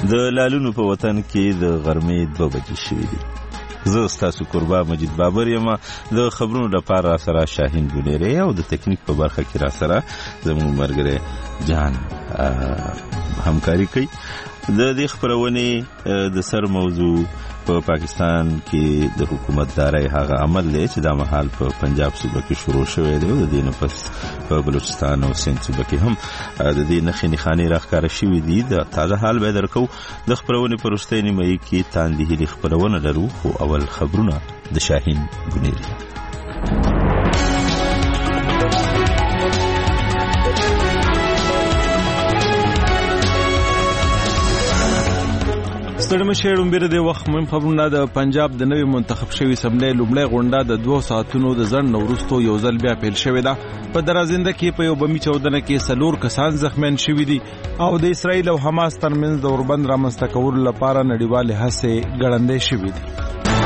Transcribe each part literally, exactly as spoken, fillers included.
د لالونو په وطن کې د غرمې دوه بجې شوې دي. زه ستاسو قربا مجید بابر یم. د خبرونو لپاره را سره شاهین ګونیری او د تکنیک په برخه کې را سره زموږ ملګری جان همکاري کوي. د دې خپرونې د سر موضوع په پاکستان کې د حکومتدارۍ هغه عمل دی چې دا مهال په پنجاب صوبه کې شروع شوی دی او د دې نه پس په بلوچستان او سند صوبه کې هم د دې نښې نښانې راښکاره شوي دي. د تازه حال به درکو. د خپرونې په وروستۍ نیمایي کې تاندې هیلې خپرونه لرو، خو اول خبرونه د شاهین ګونیری. ستړي مشه ډومبره د وخت مهم خبرونه. د پنجاب د نوي منتخب شوی اسمبلی لومړی غونډه د دوه ساعتونو د ځنډ وروسته یو ځل بیا پیل شوې ده. په درازنده کې په یو بمي چاودنه کې څلور کسان زخمیان شوي دي او د اسرایل او حماس ترمنځ د اوربند رامنځته کولو لپاره نړیوالې هڅې ګړندۍ شوي دي.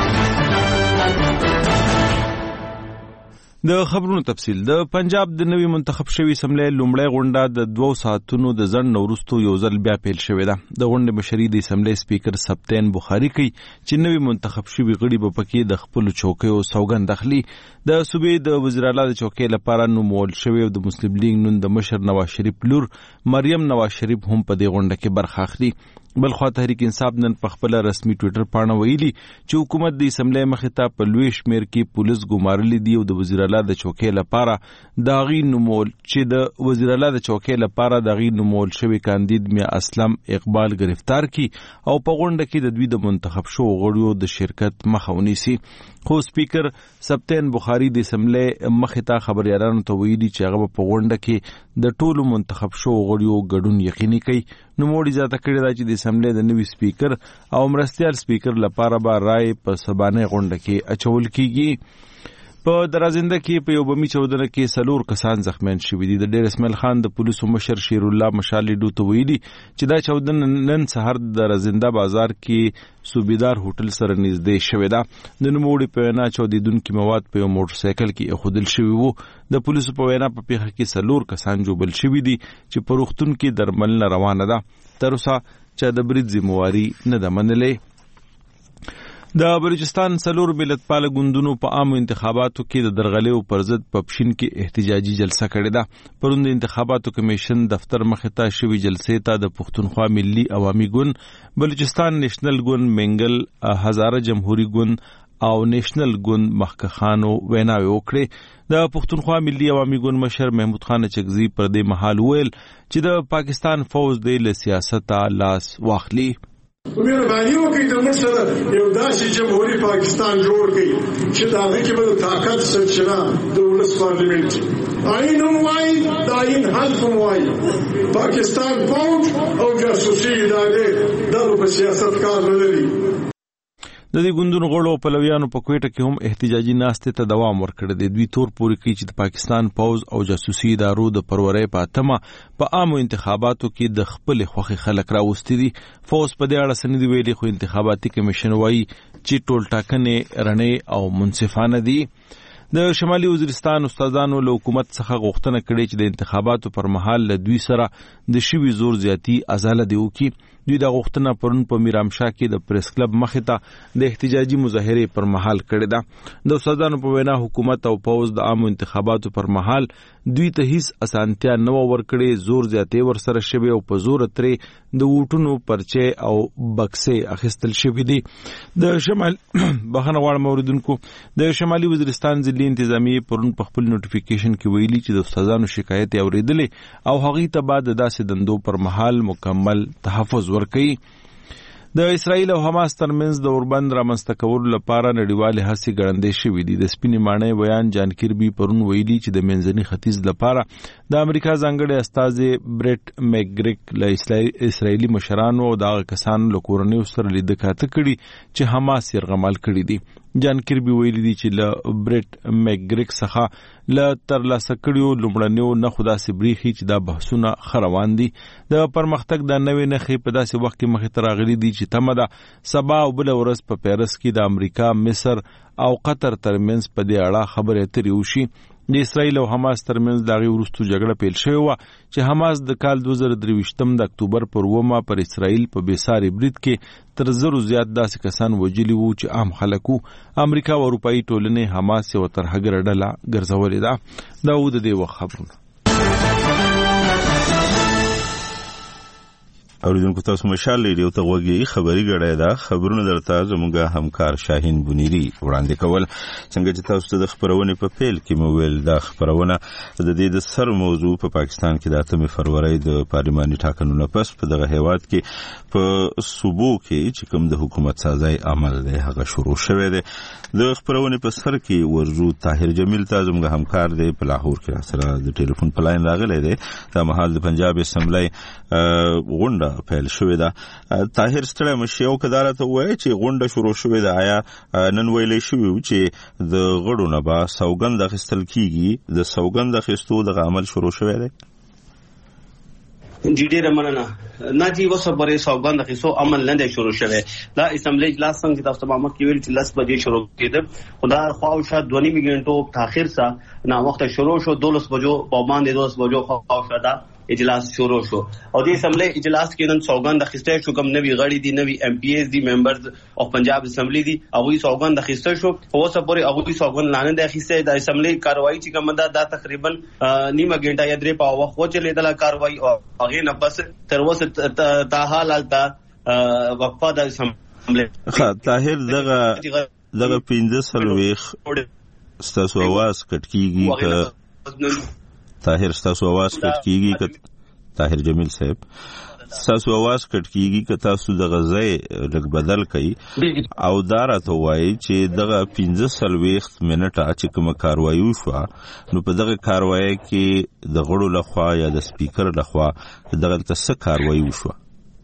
د خبرونو تفصیل. د پنجاب د نوي منتخب شوی اسمبلی لومړی غونډه د دوه ساعتونو د ځنډ وروسته یو ځل بیا پیل شوې ده. د غونډې مشري د اسمبلی سپیکر سبتین بخاري کوي چې نوي منتخب شوی غړي به پکې د خپل چوکیو سوګند اخلي. د صوبې د وزیر اعلی د چوکۍ لپاره نومول شوی د مسلم لیگ نن د مشر نواز شریف لور مریم نواز شریف هم په دې غونډه کې برخه اخلي. بلخوا تحریک انصاف نن په خپل رسمي ټوئیټر پاڼه ویلي چې حکومت د اسمبلی مخې ته په لوی شمیر کې پولیس ګمارلي دي او د وزیر اعلی د چوکۍ لپاره د هغې نومول چې د وزیر اعلی د چوکۍ لپاره د هغې نومول شوي کاندید میا اسلم اقبال گرفتار کی او په غونډه کې د دوی د منتخب شوو غړیو د شرکت مخه ونیسي. خو سپیکر سبتین بخاري د اسمبلی مخې ته خبریالانو ته ویلي چې هغه په غونډه کې د ټولو منتخب شوو غړیو ګډون یقیني کوي. نوموړي زیاته کړې ده چې د اسمبلی د نوي سپیکر او مرستیال سپیکر لپاره به رای په سبانۍ غونډه کې اچول کیږي. په درازنده کې په یو بمي چاودنه کې څلور کسان زخمیان شوي دي. د ډیر اسماعیل خان د پولیسو مشر شیر الله مشالډو ته ویلي چې دا چاودنه نن سهار د درازنده بازار کې صوبیدار هوټل سره نږدې شوې ده. د نوموړي په وینا چاودیدونکي مواد په یو موټر سایکل کې ایښودل شوي وو. د پولیسو په وینا په پیښه کې څلور کسان ژوبل شوي دي چې په روغتون کې درملنه روانه ده. تر اوسه چا د برید ذمواري نه ده منلې. د بلوچستان څلور ملتپاله ګوندونو په عامو انتخاباتو کې د درغلیو پر ضد په پښین کې احتجاجي جلسه کړې ده. پرون د انتخاباتو کمیشن دفتر مخې ته شوې جلسې ته د پښتونخوا ملي عوامي ګوند، بلوچستان نیشنل ګوند، منګل هزاره جمهوریت ګوند او نیشنل ګوند مخکخانو ویناوي وکړې. د پښتونخوا ملي عوامي ګوند مشر محمود خان چغزي پر دې مهال ویل چې د پاکستان فوج د له سیاسته لاس واخلي. مهرباني وکړئ د موږ سره یو داسې جمهوري پاکستان جوړ کړئ چې د هغه کې به د طاقت سرچینه د ولس پارلمنټ آئین هم وایي، د آئین حذف هم وایي. پاکستان فوج او جاسوسي ادارې دغه په سیاست کار نه لري. د دې ګوندونو غړو په پلویانو په کوټه کې هم احتجاجي ناستې ته دوام ورکړی دی. دوی تور پورې کوي چې د پاکستان پوز او جاسوسي ادارو د پرورۍ په اتمه په عامو انتخاباتو کې د خپل خوښي خلک راوستي دي. فوز په دې اړه څه نه دي ویلي، خو انتخاباتي کمیشن وایي چې ټول ټاکنې رڼې او منصفانه دي. د شمالي وزیرستان استادانو له حکومت څخه غوښتنه کړې چې د انتخاباتو پر مهال له دوی سره د شوي زور زیاتی ازاله دی وکړي. دوی دا غوښتنه پرون په میرامشاه کې د پریس کلب مخې ته د احتجاجي مظاهرې پر مهال کړې ده. د استادانو په وینا حکومت او پوز د عامو انتخاباتو پر مهال دوی ته هیڅ اسانتیا نه ورکړې، زور زیاتې ورسره شوی او په زور ترې د ووټونو پرچې او بکسې اخیستل شوي دي. د شمال بخښنه غواړم اوریدونکو، د شمالي وزیرستان ضلعي انتظامیې پرون په خپل نوټیفیکیشن کې ویلي چې د استادانو شکایت یې اورېدلې او هغوی ته به د داسې دندو پر مهال مکمل تحفظ ورکوي. د اسرائیل او حماس ترمنځ د اوربند رامنځته کولو لپاره نړیوالې هڅې ګړندۍ شوې دي. د سپینې ماڼۍ بیان جان کیربي پرون ویلي چې د منځني ختیځ لپاره د امریکا ځانګړی استازی بریټ میکګریک له اسرائیلي مشرانو او د هغه کسانو له کورنیو سره لیده کاته کړي چې حماس یرغمال کړي دي. جان کیربي ویلي دي چې له بریټ میکګریک څخه له ترلاسه کړیو لومړنیو نښو داسې بریښي چې دا بحثونه ښه روان دي. د پرمختګ دا نوې نښې په داسې وخت کې مخې ته راغلي دي چې تمه ده سبا او بله ورځ په پیرس کې د امریکا، مصر او قطر ترمنځ په دې اړه خبرې اترې وشي. د اسرایل او حماس ترمنځ د هغې وروستو جګړه پیل شوې وه چې حماس د کال دوه زره درې ویشتم د اکتوبر پر اوومه پر اسرایل په بېساري برید کې تر زرو زیات داسې کسان وژلي وو چې عام خلک وو. امریکا او اروپایي ټولنې حماس یوه ترهګره ډله ګرځولې ده. دا و د دې وخت خبرونه. اوریدونکو تاسو مشال ریډیو ته غوږی خبري غړای دا خبرونه درته زموږه همکار شاهین بنيري وړاندې کول. څنګه چې تاسو ته د خبرونه په پیل کې مو ویل دا خبرونه د دې د سر موضوع په پاکستان کې د اتمې فروری د پارلماني ټاکنو پس په دغه هیواد کې په صوبو کې چې کوم د حکومت سازي عمل دی هغه شروع شوه دی. د خبرونه په سر کې ورجو طاهر جمیل ته زموږه همکار دی په لاهور کې سره د ټلیفون په لاین راغلی دی. دا مهال د پنجاب اسمبلی غونډه پیل شوې ده. طاهر ستړی مشي او کدارته وایي چې غونډه شروع شوې ده. آیا نن ویلې شوې چې د غړو نه به سوګند اخیستل کیږي؟ د سوګند اخیستو د عمل شروع شوې ده؟ جی ډیره مننه. نه جی وسه پرې سوګند اخیستو عمل نه دی شروع شوی. دا اسمبلی اجلاس څنګه تاسو ته معلومات کیول چې لس بجې شروع کېده. خدا خواوشه دوه نیمه غنټو تاخير سره نا وخت شروع شو. دولس بجو په باندې دولس بجو خواوشه دا اجلاس شروع شو او د اسمبلی اجلاس کې نن سوګند اخیسته شو. کوم نوی غړي دي، نوی ایم پی ایز دي، ممبرز او پنجاب اسمبلی دي، هغه سوګند اخیسته شو. اوسه پورې هغه سوګند لاندې د اخیسته د اسمبلی کاروایی چې کوم ده دا تقریبا نیمه غنټه یا درې په وخت وچلې د کاروایی او هغه نه بس تر اوسه تا حال تا وقفه د اسمبلی. طاهر دغه دغه پنځه سلويخ ستاسو आवाज کټ کیږي. طاهر ستاسو आवाज کټ کیږي که طاهر جمیل صاحب ستاسو आवाज کټ کیږي که تاسو د غزای لږ بدل کړئ او دا راته وایي چې دغه پنځه سلويخت منټه چې کومه کاروایی وشوه نو په دغه کاروایی کې د غړو لخوا یا د سپیکر لخوا دغه څه کاروایی وشوه؟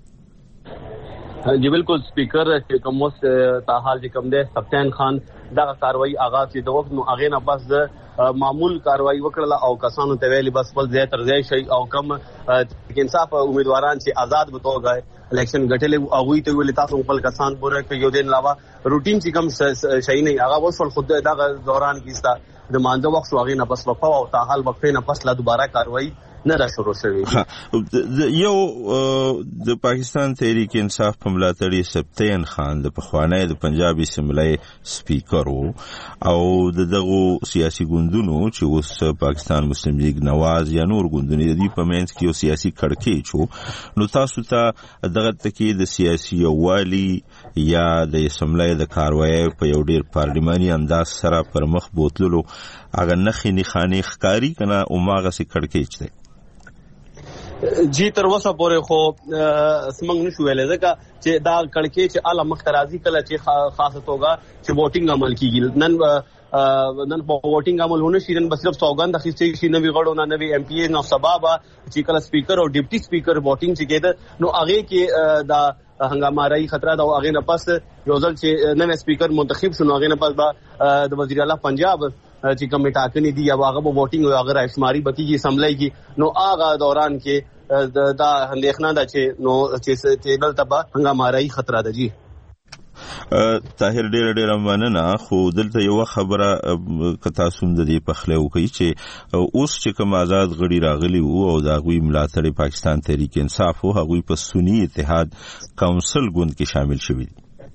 جی بالکل سپیکر چې کوم وس تا حال چې کوم دی سبتین خان دا کاروایی آغاز چې د وخت نو اغه نه بس د معمول کاروایی وکړه او کسانو ته ویلي بس خپل ځای تر ځای شي او کم انصاف امیدواران چې آزاد بتوګای الیکشن غټلې او وی ته ویل تاسو خپل کسان پوره کوي. یو دین علاوه روټین چې کم شي نه هغه وصل خود دا دوران کیستا د مانځه وخت واغې نه بس وقفه او تا حال وقفه نه پس لا دوباره کاروایی نه را شروع شوی. یو د پاکستان تحریک انصاف په ملاتړي سبتین خان د پخوانی د پنجاب اسمبلی سپیکر وو او دغه سیاسي ګوندونو چې اوس پاکستان مسلم لیگ نواز یا نور ګوندونه دي په منځ کې یو سیاسي کړکېچ وو. نو تاسو ته دغه تکي د سیاسي یووالي یا د اسمبلی د کاروایی په یو ډیر پارلماني انداز سره پر مخ بوتللو هغه نخې نښانې ښکاري کنه او ماغه سي کړکېچ دی؟ جی تر وسه پورې خو سمنګ نشو ویلې ځکه چې دا کړکې چې اعلی مخترازي کله چې خاصه توګه چې ووټینګ عمل کیږي. نن نن په ووټینګ عمل ونه شي، نن بس صرف سوګند اخیستې شي نوی غړو نه نوی ایم پی ای نو سبب چې کله سپیکر او ډیپټي سپیکر ووټینګ چې کېده نو هغه کې دا هنګامه راي خطر دا هغه نه پس یو ځل چې نوی سپیکر منتخب شو هغه نه پس د وزیر اعلی پنجاب چې کوم ټاکنې دي یا هغه ووټینګ او هغه راشماري بتیږي سملای کی نو هغه دوران کې دا اندېښنه ده چې نو چې دلته به هنګامه راي خطر ده. جی طاهر ډېر ډېر مننه. خو دلته یو خبره کتا سوم د دې پخله وکي چې اوس چې کوم آزاد غړي راغلي وو او دا غوي ملاتړي پاکستان تحریک انصاف او هغوی په سنی اتحاد کونسل ګوند کې شامل شوي.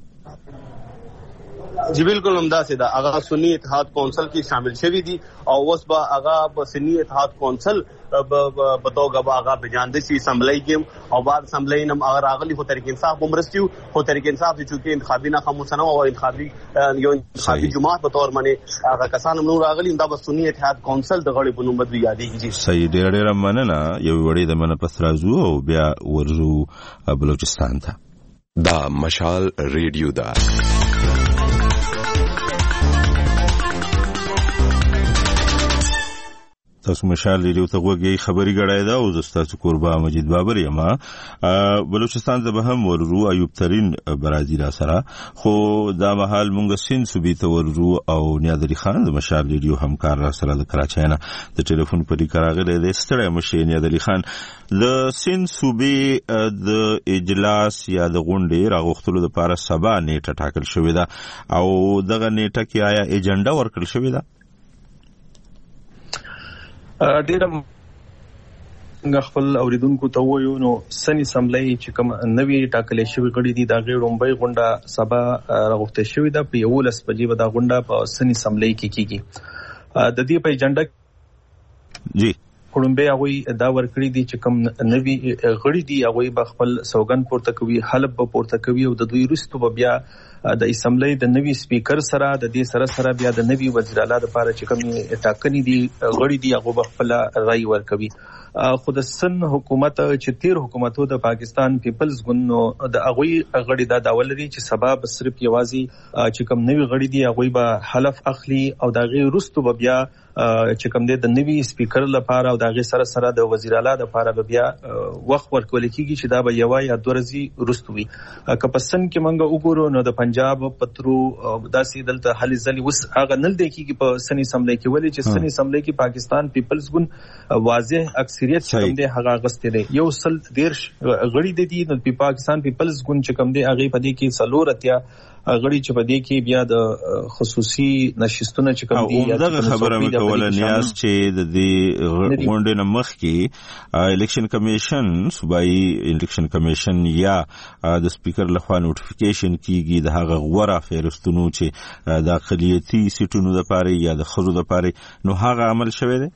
جی بالکل همدا سي دا هغه سنی اتحاد کونسل کې شامل شوي دي او اوس به هغه په سنی اتحاد کونسل په توګه به هغه بجاند شي اسمبلی کې او بعد اسمبلی نم هغه راغلي خو تحریک انصاف عمرستیو خو تحریک انصاف چې انتخابي نه خموسنه او انتخابي یو انتخابي جماعت په تور باندې هغه کسان نور راغلي دا به سنی اتحاد کونسل د غړي په نوم بدوي یادېږي. صحیح ډېر ډېر مننه. یو وړي د مننه پس راځو او بیا ورزو بلوچستان ته. دا مشال ریډیو دا تاسو مشال ریډیو ته غوږی خبري غړای دا او زستاسو قربا مجید بابر یما بلوچستان ته به هم وررو ایوب ترین برازي را سره خو دا محل مونږ سین صوبې ته وررو او نیادری خان د مشال ریډیو همکار را سره د کراچۍ نه د ټلیفون پرې کراغله د ستړی مشه نیادری خان د سین صوبې د اجلاس یا د غونډې راغختلو لپاره سبا نیټه ټاکل شوې ده او دغه نیټه کې آیا ایجنډا ورکړل شوې ده؟ ډېر خپل اوریدونکو ته وایو نو سنی سملای چې کوم نوی ټاکلې شوی غړي دي دا غړومبۍ غونډه سبا راغوښته شوې ده په یولس بجې به دا غونډه په سنی سملای کې کیږي. د دې په ایجنډا جی غړومبۍ هغه دا ورکړي دي چې کوم نوی غړي دي هغه به خپل سوګن پورته کوي، حلف به پورته کوي او د دوی وروسته به بیا د اسمبلی د نوی سپیکر سره د دې سره سره بیا د نوی وزیر اعلی لپاره چې کوم ټاکنې دي غړي دي هغه به خپل رائے ورکوي. خو د سن حکومت چې تیر حکومتو د پاکستان پیپلز ګوند د اغوی غړي دا داول لري چې سبب صرف یوازي چې کوم نوی غړي دي هغه به حلف اخلي او دا غي رستو به بیا چې کوم د نوی سپیکر لپاره او دا غي سره سره د وزیر اعلی لپاره به بیا وخت ورکول کیږي چې دا به یو یا دوه ورځې رستو وي. که پسند کې منګه وګورو نو د پنجاب پترو داسې دلته حل ځلې وس هغه نل دی کیږي په سنی سملای کې ولې چې سنی سملای کې پاکستان پیپلز ګوند واضح اکثریت کوم دی هغه غستې دی یو سل دیرش غړي دي د پاکستان پیپلز ګوند چې کوم دی هغه په دې کې څلور اتیا غړي چې په دې کې بیا د خصوصي نشستونه چې کوم دي دا خبره مې کوله نیاز چې د دې غونډې نه مخکې الیکشن کمیشن صوبایي الیکشن کمیشن یا د سپیکر لخوا نوټیفیکیشن کیږي د هغه غوړه فهرستونو چې د اقلیتي سیټونو لپاره یا د خزو لپاره نو هغه عمل شوی دی.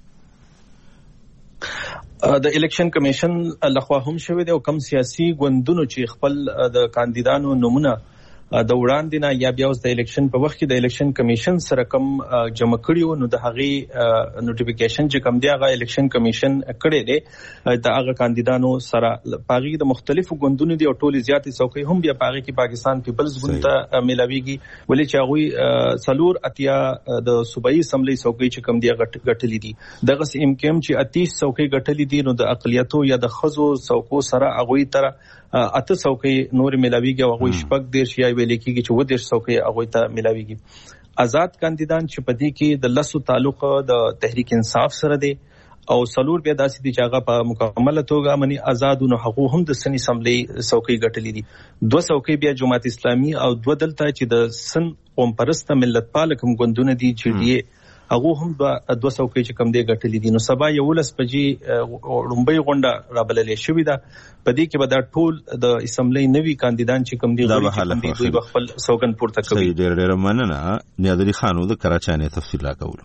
د الیکشن کمیشن لخوا هم شوی دی او کم سیاسي ګوندونو چې خپل د کاندیدانو نمونه د وړاندې نه یا بیا اوس د الیکشن په وخت کې د الیکشن کمیشن سره کم جمع کړیو نو د هغه نوټیفیکیشن چې کم دی هغه الیکشن کمیشن کړی دی د هغه کاندیدانو سره پاغي د مختلفو ګوندونو دی او ټولي زیاتې څوکۍ هم بیا پاغي کې پاکستان پیپلز ګوند ته ملاويږي ولې چې هغه څلور اتیا د صوبایي اسمبلی څوکۍ چې کم دی غټلې دي دغه امکان چې اتیس څوکۍ غټلې دي نو د اقلیتو یا د خزو څوکو سره هغه تر اته څوکۍ نور ملاويږي او هغه شپږ دیر شي ویل کېږي چې و دې څوکۍ هغه ته ملاويږي. آزاد کاندیدان چې پدې کې د لسو تعلق د تحریک انصاف سره دی او سلور بیا داسې دي چې هغه په مکمله توګه منی آزاد نو هغه هم د سنی اسمبلی څوکۍ غټلې دي. دوه څوکۍ بیا جماعت اسلامي او دوه دلته چې د سن قوم پرست ملت پال کوم ګوندونه دي چې دی هغه هم د دوه څوکۍ چې کم دی غټلې دي. نو سبا یولس بجې لومبۍ غونډه رابللې شوې ده په دې کې به دا ټول د اسمبلی نوی کاندیدان چې کم دی دوی به خپل سوګن پورته کوي. ډېر ډېر مننه نیادري خانو د کراچۍ نه تفصیل راکول.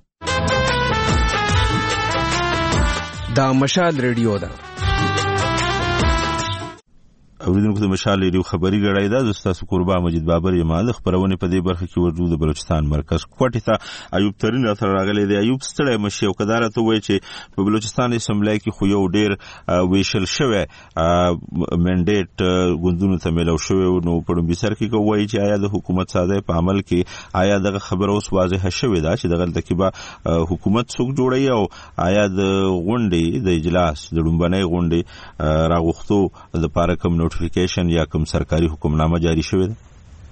دا مشال ریډیو ده اوریدونکو د مشال ریډیو خبري غړای دا زستاسو قربا مجید بابر یم د خبرونه په دې برخه کې ورجو د بلوچستان مرکز کوټی ته ایوب ترین راته راغلی دی. ایوب ستړی مشي او کدار ته وایي چې په بلوچستان اسمبلی کې خو یو ډیر ویشل شوی منډیټ غوندونو ته ملو شوی نو په دې سر کې کوي چې آیا د حکومت ساده په عمل کې آیا دغه خبر اوس واضح شوی دا چې دغه تکیبه حکومت څوک جوړي او آیا د غونډې د اجلاس د لومبنۍ غونډې راغوښتو د پاره کوم نوټیفیکیشن یا کوم سرکاري حکمنامه جاری شوی ده؟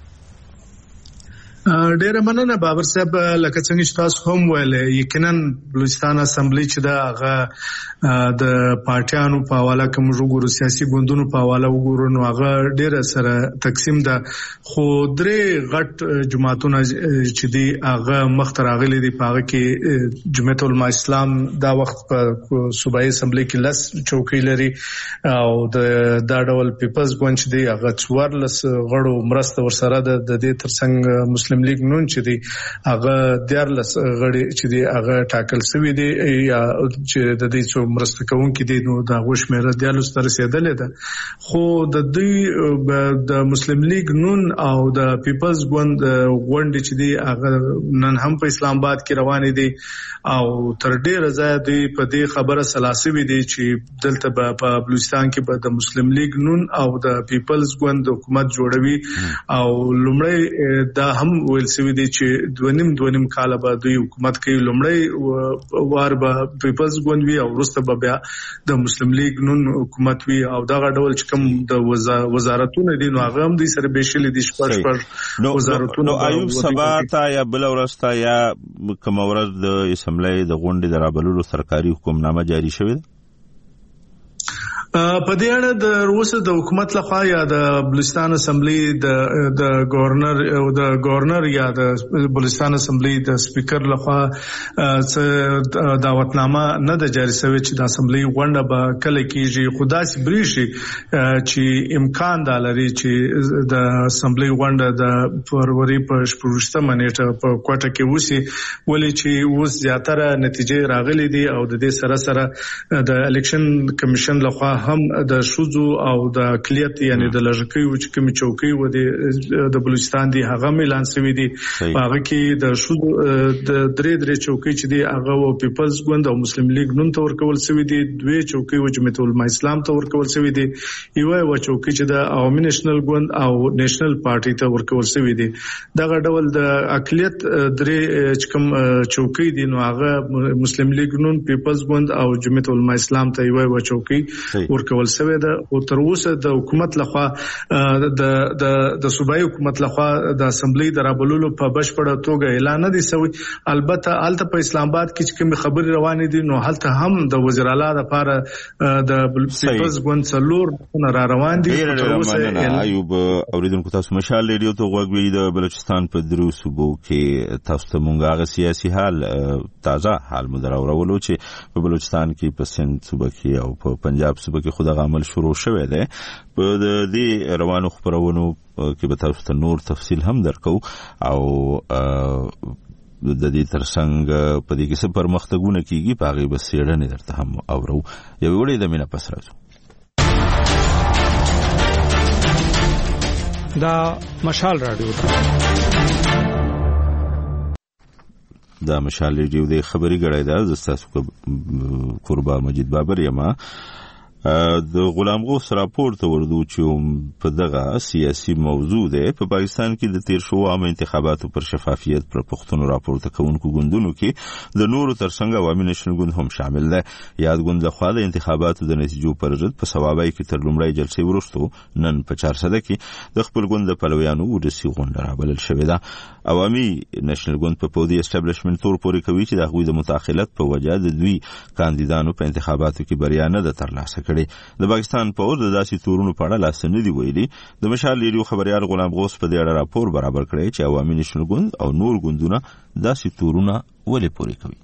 ډیره مننه بابر صاحب. لکه څنګه چې تاسو هم ویل یقینا بلوچستان اسمبلی چې دا هغه د پارټیانو په حواله کوم وګورو سیاسي ګوندونو په حواله وګورو نو هغه ډیره سره تقسیم ده خو درې غټ جماعتونه چې دی هغه مختر راغلي دي په هغه کې جمعیت العلماء اسلام دا وخت په صوبایي اسمبلی کې لس چوکۍ لري او د دا ډول پیپلز ګوند چې دی هغه څوارلس غړو مرسته ورسره د دې ترڅنګ مسلم لیگ نون چې دی هغه دیارلس غړي چې دی هغه ټاکل شوی دی یا چې د دې څو مرسته کوونکي دي نو دا غوښمره دیارلس تر رسیدلې ده خو د دې د مسلم لیگ نون او د پیپلز ګوند غونډې چې دی هغه نن هم په اسلام آباد کې روانې دي او تر ډیره ځای دی په دې خبره سلاسوي دي چې دلته په بلوچستان کې به د مسلم لیگ نون او د پیپلز ګوند حکومت جوړوي او لومړی دا هم ویل سوي دي چې دونیم دونیم کال به دوی حکومت کوي لومړی وار به پیپلز ګوند وي او وروسته به بیا د مسلم لیگ نون حکومت وي او دغه ډول چې کوم د وزارتونو دي نو هغه هم دوی سره بشلې دي شپږ شپږ وزارتونو. نو ایوب سبا تا یا بل ورستا یا کوم ورځ د اسمبلی د غونډې د رابللو سرکاري حکمنامه جاری شوې ده؟ په دې اړه د روسه د حکومت لخوا یا د بلوچستان اسمبلی د د گورنر او د گورنر یا د بلوچستان اسمبلی د سپیکر لخوا څه دعوتنامه نه د جاری شوی چې د اسمبلی غونډه به کله کیږي. خداسي بریشي چې امکان د لري چې د اسمبلی غونډه د فروری په شپږمه نیټه په کوټه کې وسی ولې چې اوس زیاتره نتیجې راغلي دي او د دې سره سره د الیکشن کمیشن لخوا هم د شوزو او د اقلیت یعنی د لږکیو چې کوم چوکۍ و د بلوچستان دی هغه اعلان شوی دی. هغه کې د شوزو د درې درې چوکۍ چې دی هغه او پیپلز ګوند او مسلم لیگ نوم ته ورکول شوی دی. دوی چوکۍ و جمعیت العلماء اسلام ته ورکول شوی دی. یو و چوکۍ چې د عوامي نېشنل ګوند او نېشنل پارټي ته ورکول شوی دی. دغه ډول د اقلیت درې چې کوم چوکۍ دي نو هغه مسلم لیگ نوم پیپلز ګوند او جمعیت العلماء اسلام ته یو و چوکۍ ورکول شوی ده. او تر اوسه د حکومت لخوا د د د صوبایي حکومت لخوا د اسمبلی د رابلولو په بشپړه توګه اعلان نه دی شوی. البته الته په اسلام آباد کې چې کوم خبري روانې دي نو هلته هم د وزیر اعلی لپاره د پیپلز ګوند څلور را روان دي. تر اوسه ایوب اوریدونکو تاسو مشال ریډیو ته غوږ وی د بلوچستان په درو صوبو کې تاسو ته مونږه غ سیاسي حال تازه حال مدراورولو چې په بلوچستان کې په سند صوبه کې او په پنجاب صوبه کې خدای عمل شروع شوه ده. په دې روانو خبرونو کې به تاسو ته نور تفصیل هم درکو او د دې ترڅنګ په دې کې څه پرمختګونه کیږي په هغه به سیړنې درته هم اورو. یو وړي د مینا پس راځو. دا مشال رادیو دا مشال رادیو د خبري غړای دا زستاسو قربا مجید بابر یما د غلام غوث راپور ته وردو چې په دغه سیاسي موضوع ده. په پاکستان کې د تیر شو عام انتخاباتو پر شفافیت پر پښتون راپورته کوونکو ګوندونو کې د نورو ترڅنګ عوامي نېشنل ګوند هم شامل ده. یاد ګوند لخوا د انتخاباتو د نتیجو پر ضد په سوابای کې تر لومړۍ جلسې وروسته نن په چهار سده کې د خپل ګوند د پلویانو ودسي غونډه رابلل شوې ده. عوامي نېشنل ګوند په پودي اسټابلیشمنت تور پورې کوي چې د هغوی د متأخلت په وجه د دوی کاندیدانو په انتخاباتو کې بریا نه ده ترلاسه د پاکستان په اور د داسې تورونو په اړه لاس نه دی ویلي. د مشال ریډیو خبريال غلام غوث په دې اړه راپور برابر کړی چې عوامي نېشنل ګوند او نور ګوندونه داسې تورونه ولې پورې کوي.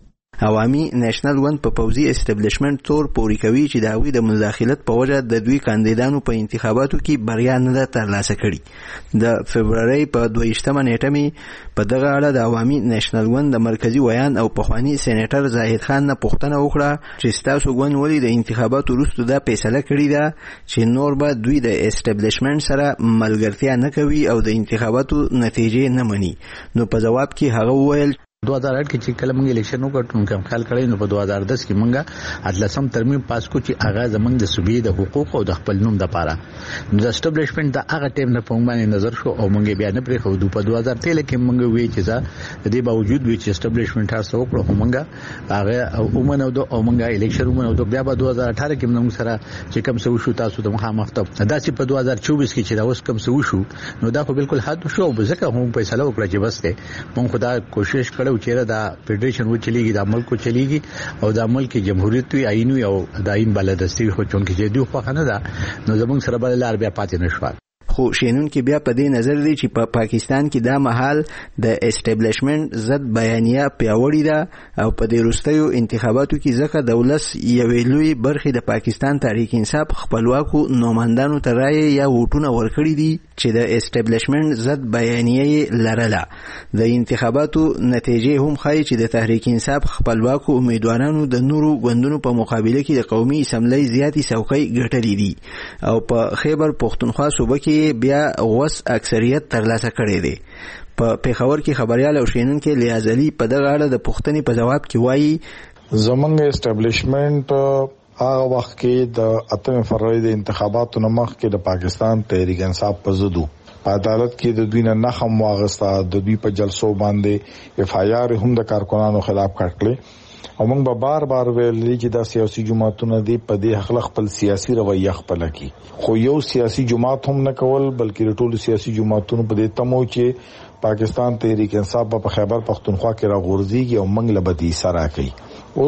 عوامي نېشنل ګوند په پوځي اسټابلیشمنت تور پوري کوي چې د هغوی د مداخلت په وجه د دوی کاندیدانو په انتخاباتو کې بریا نه ده ترلاسه کړې. د فبرवरी په دویشتمه نیټه مې په دغه اړه د عوامي نېشنل ګوند د مرکزی ویان او پخوانی سېنیټر زاهد خان نه پوښتنه وکړه چې ستاسو ګوند ولې د انتخاباتو وروسته دا فیصله کړې ده چې نور به دوی د اسټابلیشمنت سره ملګرتیا نه کوي او د انتخاباتو نتیجې نه مني. نو په جواب کې هغه وویل دو هزار आठ کې چې کله موږ الیکشن وکړو نو کوم خیال کړی نو په دو هزار دس کې موږ اتلسم ترمیم پاس کو چې هغه زمنګ د صوبې د حقوق او د خپل نوم د پاره نو د اسټابلیشمنت د هغه ټیم نه په باندې نظر شو او موږ بیا نه پرې خو په دو هزار تل کې موږ وی چې دا د دې باوجود وی چې اسټابلیشمنت تاسو وکړو موږ هغه اومنو د او موږ الیکشن اومنو د بیا په دو هزار اठारह کې موږ سره چې کوم څه وشو تاسو د مخامخ دا چې په دو هزار چوبیس کې چې دا اوس کوم څه وشو نو دا خو بالکل حد شو او ځکه هم فیصله وکړه چې بس ته موږ خدا کوشش کړو چې دا فدریشن و چلیږي د ملک کو چلیږي او د ملک جمهوریت وی آئین او د آئین بلدستی خو چون کې چې دوی خو نه ده نو زمونږ سره بل لار بیا پاتې نشو. خو شینون کې بیا په دې نظر دی چې په پا پاکستان کې دا محل د اسټابلیشمنت ضد بیانیه پیاوړی ده او په دې وروستیو انتخاباتو کې ځکه دولت یوې لوی برخې د پاکستان تحریک انصاف خپلواکو نوماندانو ته رایې یا ووټونه ورکړي دي چې د اسټابلیشمنت ضد بیانیه لرله. د انتخاباتو نتیجې هم ښایي چې د تحریک انصاف خپلواکو امیدوارانو د نورو ګوندونو په مقابله کې د قومي اسمبلی زیاتې څوکۍ ګټلې دي او په خیبر پښتونخوا صوبه کې بیا غوث اکثریت ترلاسه کړی دی. په پیښور کې خبريال او شینون کې لیاز علي په دغه اړه د پوښتنې په جواب کې وایي زمونږ اسټابلیشمنت هغه وخت کې د اتم فروری د انتخاباتو نمخ کې د پاکستان تحریک انصاف په ضد په عدالت کې د دوی نه نخم واغستا د دوی په جلسو باندې اف آی آر هم د کارکونانو خلاف کړکړي او موږ به بار بار ویلي چې دا سیاسي جماعتونه دي په دې حق خپل سیاسي رویه خپل کی خو یو سیاسي جماعت هم نه کول بلکې ټول سیاسي جماعتونو په دې تمو چې پاکستان تحریک انصاف په خیبر پختونخوا کې راغورځيږي او موږ له بدی سره کوي. اوس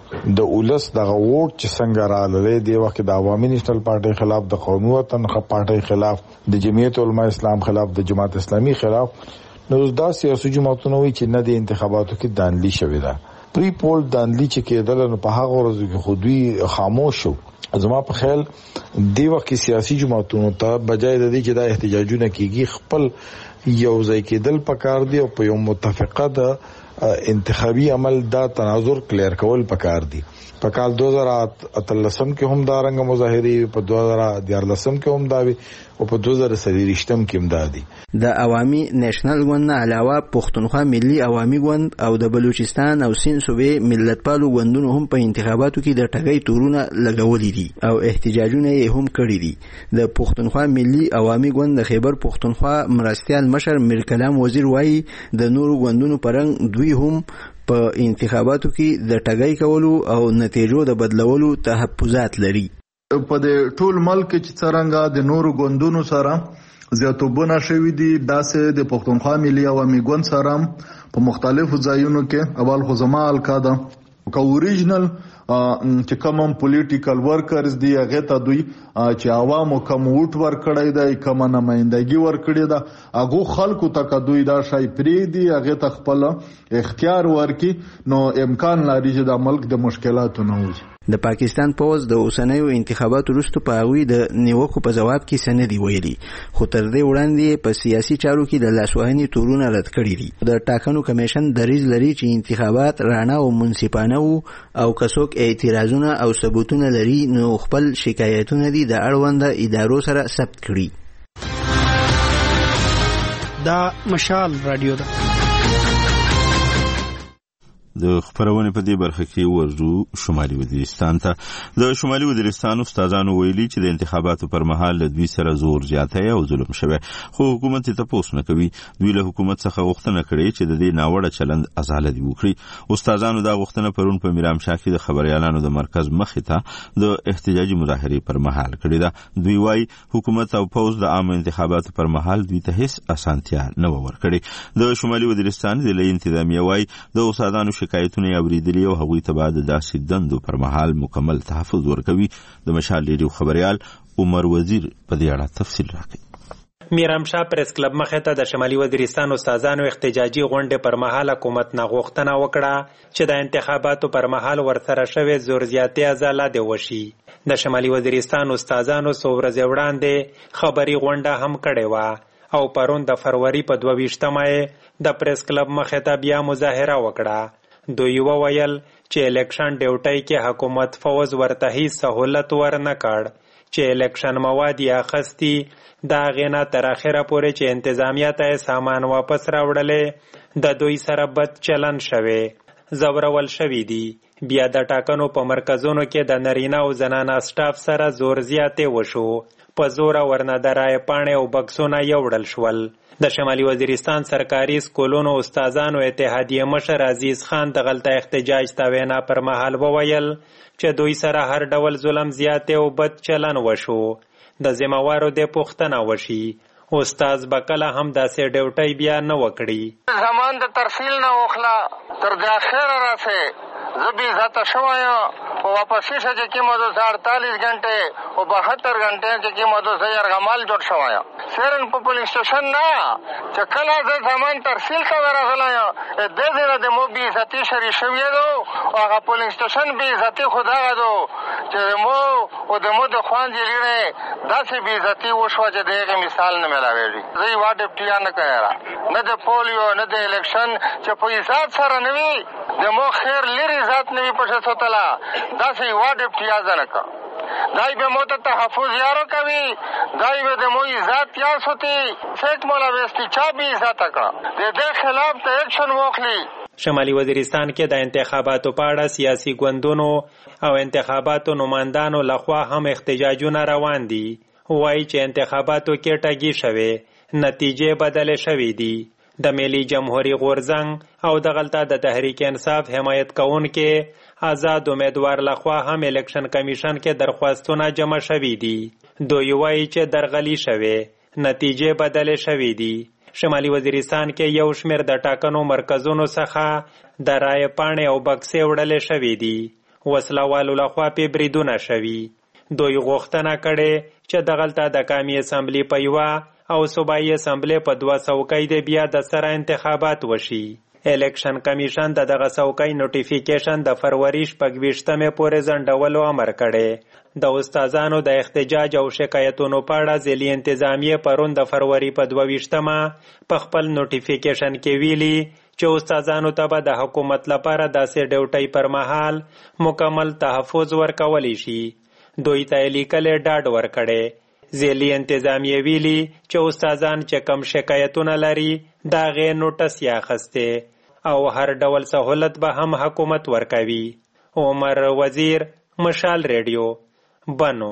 د اولس د ووټ چې څنګه رااله دی وخت د عوامي نېشنل پارټي خلاف، د قومي وطن پارټي خلاف، د جمعیت علماء اسلام خلاف، د جماعت اسلامي خلاف، نو دا سیاسي جماعتونه وی چې نه د انتخاباتو کې دانلی شوې ده. پری پول دانلی چې کېدل نو په هغه ورځو کې خودي خاموش شو. زما په خیال دی وخت کې سیاسي جماعتونو ته بجای د دې چې دا احتجاجونه کیږي خپل یو ځای کېدل پکار دی او په یو متفقه د انتخابي عمل دا تناظر کلیر کول پکار دی. په کال دو هزار اتلسم کې هم دا رنګ مظاهرې، په دو هزار دیارلسم کې هم دا وی او په دو هزار څلوېښتم کې هم دا دي. د عوامي نېشنل ګوند نه علاوه پښتونخوا ملي عوامي ګوند او د بلوچستان او سین صوبې ملتپالو ګوندونو هم په انتخاباتو کې د ټګۍ تورونه لګولي دي او احتجاجونه یې هم کړي دي. د پښتونخوا ملي عوامي ګوند د خیبر پښتونخوا مرستیال مشر میر کلام وزیر وایي د نورو ګوندونو پرنګ دوی هم په انتخاباتو کې د ټګۍ کولو او نتیجو د بدلولو تحفظات لري. په دې ټول ملک کې چې څنګه د نورو ګوندونو سره زیاتوبونه شوي دي، داسې د پښتونخوا ملي عوامي ګوند سره په مختلفو ځایونو کې اول خو زما الکا ده که اوریجنل چې کوم پولیټیکل ورکرز دی هغه ته دوی چې عوامو کوم ووټ ورکړی دی، کوم نمائندګي ورکړی ده، هغه خلکو ته دوی دا شای پرې دی هغه ته خپل اختیار ورکي، نو امکان لري چې د ملک د مشکلاتو نه وځي. د پاکستان پوز د اوسنیو انتخاباتو وروسته په هغوی د نیوکو په ځواب کې څه نه دي ویلي، خو تر دې وړاندې په سیاسي چارو کې د لاسوهنې تورونه رد کړي دي. د ټاکنو کمیشن دریځ لري چې انتخابات رڼا او منصفانه وو او که څوک اعتراضونه او ثبوتونه لري نو خپل شکایتونه دي د اړونده ادارو سره ثبت کړي. دا مشال رادیو ده. د خبرونه په دې برخه کې ورجو شمالي وزیرستان ته. د شمالي وزیرستان استادانو ویلي چې د انتخاباتو پر مهال د دوی سره زور زیاتی او ظلم شوی، خو حکومت ته تپوس نه کوي. دوی له حکومت څخه غوښتنه کړې چې د دې ناوړه چلند ازاله دی وکړي. استادانو دا غوښتنه پرون په میرامشاه کې د خبريالانو د مرکز مخې ته د احتجاجي مظاهرې پر مهال کړې ده. دوی وايي حکومت او پوز د عام انتخاباتو پر مهال دوی ته هیڅ اسانتیا نه ورکړي. د شمالي وزیرستان د لې انتظامیه وايي د استادانو شکایتونه اوریدلي او هغوی ته بعد داسې دندو پر مهال مکمل تحفظ ورکوي. د مشال ریډیو خبريال عمر وزیر په دې اړه تفصیل راکړي. میرامشاه پریس کلب مخې ته د شمالي وزیرستان استادانو احتجاجي غونډې پر مهال حکومت نه غوښتنه وکړه چې د انتخاباتو پر مهال ورسره شوی زور زیاتی ازاله دی وشي. د شمالي وزیرستان استادانو څو ورځې وړاندې خبري غونډه هم کړې وه او پرون د فروری په دوه ویشتمه د پریس کلب مخې ته بیا مظاهره وکړه. دوی وویل چې الیکشن ډیوټۍ کې حکومت فوز ورته هیڅ سهولت ورنه کړ، چې الیکشن مواد یې اخیستي، د هغې نه تر اخره پورې چې انتظامیه ته یې سامان واپس راوړلی، د دوی سره بد چلن شوی، ځورول شوي دي. بیا د ټاکنو په مرکزونو کې د نرینه او زنانه سټاف سره زور زیاتې وشو، په زوره ورنه د رایې پاڼې او بکسونه یوړل شول. د شمالي وزیرستان سرکاري سکولونو استادانو اتحادیه مشر عزیز خان د غلطه احتجاج ته وینا پر مهال وویل چې دوی سره هر ډول ظلم زیاتې او بد چلن وشو، د ذمہوارو د پوښتنه وشي. استاد بکله هم داسې ډیوټۍ بیا نه وکړي. زمان د ترسیل نه وخلا تر د اخره راسه زبی ذات شوایا او واپس شې چې کی مودو اڑتالیس غنټه او بہتر غنټه چې کی مودو سه ارغمال جوړ شوایا سرن په پولیس سټیشن نه چې کله ز زمان ترسیل ته ورغلایا د دې د مو بي ذاتی شری شوی دو او هغه پولیس سټیشن بي ذاتی خدا غدو چې مو او د مو د خوان دی لري داسې بي ذاتی وشو چې دغه مثال نه ملاوي. زی واټ پټیا نه کړه نه د پولیو نه د الیکشن چې په حساب سره نه وي د مو خیر لري ذات نه وي پښه سوتلا داسې واټ پټیا ځنه کا دای به مو ته تحفظ یارو کوي، دای به د مو عزت یا سوتی سیټ مولا وستی چا به عزت کړه د دې خلاف ته اکشن وکړي. شمالي وزیرستان کې د انتخاباتو په اړه سیاسي ګوندونو او انتخاباتو نمائندانو لخوا هم احتجاجونه روان دي. وایي چې انتخاباتو کې ټګي شوي، نتیجې بدلې شوي دي. د ملي جمهوریت غورځنګ او د غلطه د تحریک انصاف حمایت کوونکې آزاد امیدوار لخوا هم الیکشن کمیشن کې درخواستونه جمع شوي دي. دوی وایي چې درغلي شوي، نتیجې بدلې شوي دي. شمالي وزیرستان کې یو شمېر د ټاکنو مرکزونو څخه د رایې پاڼې او بکسې وړلې شوي دي. وسلوالو لخوا پې بریدونه شوي. دوی غوښتنه کړې چې دغلته د قومي اسمبلي په یوه او صوبایي اسمبلي په دوه څوکۍ د بیا د سره انتخابات وشي. الیکشن کمیشن د دغه څوکۍ نوټیفیکیشن د فروری شپږویشتمې پورې ځنډولو امر کړی. د استادانو د احتجاج او شکایتونو په اړه ضلعي انتظامیې پرون د فروری په دوه ویشتمه په خپل نوټیفیکیشن کې ویلي چې استادانو ته به د حکومت لپاره داسې ډیوټۍ پر مهال مکمل تحفظ ورکولی شي. دوی ته یې لیکلی ډاډ ورکړی. ضلعي انتظامیې ویلي چې استادان چې کم شکایتونه لري د هغې نوټس یې اخیستی او هر ډول سهولت به هم حکومت ورکوي. عمر وزیر، مشال ریډیو، بنو.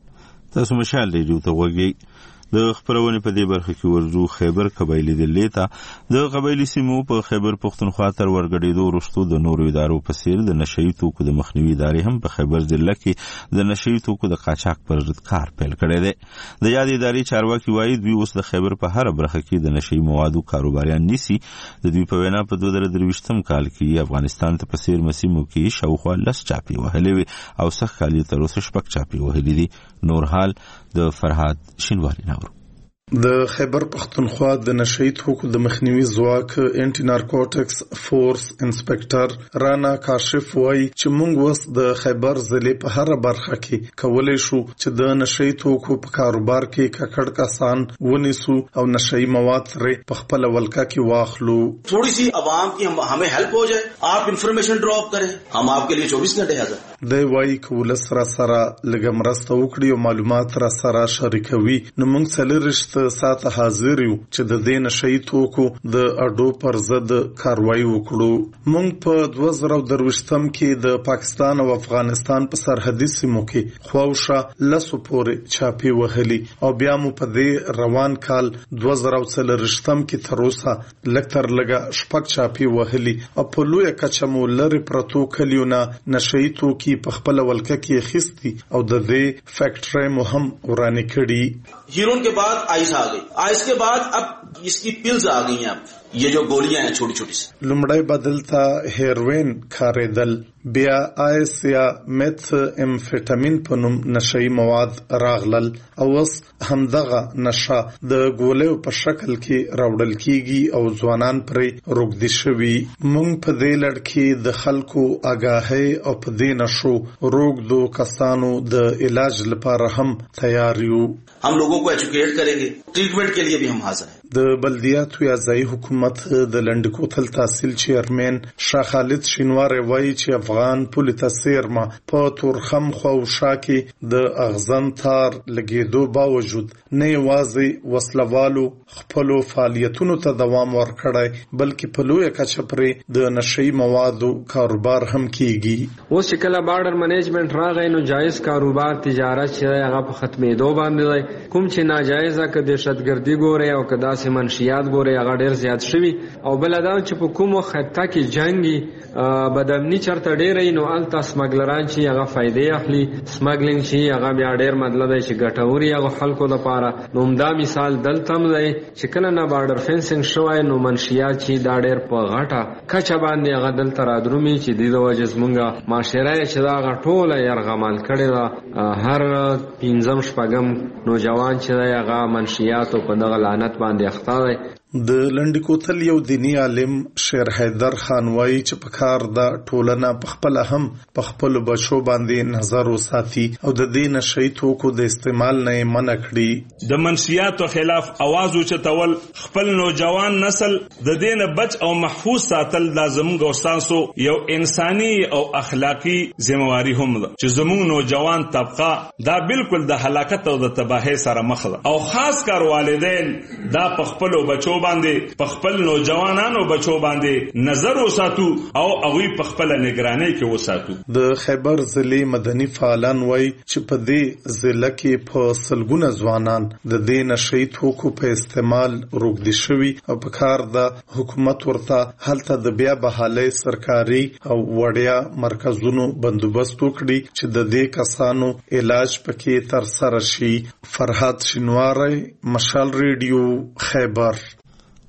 تاسو مشال ریډیو ته غوږی. د خبرونه په دې برخه کې ورجو خیبر قبایلی دلې ته د قبایلی سیمو په خیبر پښتونخوا تر ورګډېدو وروسته د نورو ادارو په څیر د نشئی توکو د مخنیوي ادارې هم په خیبر ضلع کې د نشئی توکو د قاچاق پر ضد کار پیل کړی دی. د یاد ادارې چارواکي وایي دوی اوس د خیبر په هر برخه کې د نشئی موادو کاروباریان نیسي. د دوی په وینا په دوه زره درویشتم کال کې افغانستان ته په څیر مسیمو کې شاوخوا لس چاپې وهلې وي او سږ کال یې تر اوسه شپږ چاپې وهلې دي. نور حال د فرهاد شینواري ناورو. د خیبر پښتونخوا د نشئی توکو د مخنیوي ځواک انټي نارکوټکس فورس انسپکټر رانا کاشف وایي چې موږ اوس د خیبر ضلع په هر برخه کې کولی شو چې د نشئی توکو په کاروبار کې ککړ کسان ونیسو او نشئی مواد ترې په خپل ولکه کې واخلو. थोड़ी सी عوام की हम हमें हेल्प हो जाए, आप इंफॉर्मेशन ड्रॉप करें, हम आपके लिए चौबीस घंटे हाजिर. د وایي کول سره سره لږ مرسته وکړي او معلومات را سره شریکوي. نو موږ څلورشت ساته حاضر یو چې د دې نشئی توکو د اډو پر ضد کاروایی وکړو. موږ په دوه زره درویشتم کې د پاکستان او افغانستان په سرحدي سیمو کې خواوشه لسو پورې چاپی وهلي او بیا مو په دې روان کال دوه زره څلوېښتم کې تر اوسه لږ تر لږه شپږ چاپی وهلي او په لویه کچه مو لرې پرتو کلیونه نشئی توکي په خپل ولکه کې خستی او د دې فیکټری مو هم ورانه کړي. हीरोइन के बाद आइस आ गई, आइस के बाद अब इसकी पिल्स आ गई हैं. अब ये जो गोलियां हैं छोटी छोटी सी, लुमड़ाई बदलता हेरोइन खारेदल بیا آیس یا میت امفیټامین په نوم نشئی مواد راغلل او اوس همدغه نشه د ګولیو په شکل کې راوړل کیږي او ځوانان پرې روږدي شوي. موږ په دې لړ کې د خلکو آگاهی او په دې نشو روږدو کسانو د علاج لپاره هم تیار یو. हम लोगों को एजुकेट करेंगे, ट्रीटमेंट के लिए भी हम हाजिर हैं. د بلدیاتو یا ځایي حکومت د لنډکوتل تحصیل چیرمن شاه خالد شینوار وایي چې افغان پولیس سیرما په تورخم خوشا کې د اغزن تار لګیدو باوجود نه یوازې وسلوالو خپل فعالیتونو ته دوام ورکړی بلکې په لویه کچه پرې د نشئی موادو کاروبار هم کیږي. اوس چې کله بارډر منیجمنت راغی نو جایز کاروبار تجارت چې هغه په ختمېدو باندې کوم چې ناجایزه که دهشتګردي ګوري او که داسې منشیات ګوري هغه ډېر زیات شوي او بل دا چې په کومو خطه کې جنګي بدامني چرته ډېره نو هلته سمګلران چې هغه فایدې اخلي. سمګلینګ چې هغه بیا ډېر مطلب دی چې ګټور یې هغه خلکو لپاره. نو همدا مثال دلته هم دی چې کله نه بارډر فینسینګ شوی نو منشیات چې دا ډېر په غټه کچه باندې هغه دلته رادرومي چې دې د وجې زمونږ معاشره چې دا هغه ټوله یرغمال کړې ده. هر پنځم شپږم نوجوان چې دی هغه منشیاتو په دغه لعنت باندې اخته دی. د لنډکوتل یو دینی عالم شیر حیدر خان وایي چې په کار د ټولنه په خپل هم په خپل بچو باندې نظر وساتي او د دې نشئی توکو د استعمال نه منع کړي. د منشیاتو خلاف आवाज اوچتول خپل نوجوان نسل د دین بچ او محفوظ ساتل لازم ګوستانسو یو انساني او اخلاقی ذمہواری هم ده چې زموږ نوجوان طبقه دا بالکل د هلاکت او د تباہی سره مخ ده او خاص کار والدین دا په خپل بچو باندې په خپل نوجوانانو بچو باندې نظر وساتو او هغوی په خپل نگرانی کې وساتو. د خیبر ضلع مدني فعالان وایي چې په دې ضلع کې په سلګونه ځوانان د دې نشئی توکو په استعمال روږدي شوي او په کار د حکومت ورته هلته د بیا بحالۍ سرکاري او وړیا مرکزونو بندوبست وکړي چې د دې کسانو علاج پکې ترسره شي. فرهاد شینواری، مشال ریډیو، خیبر.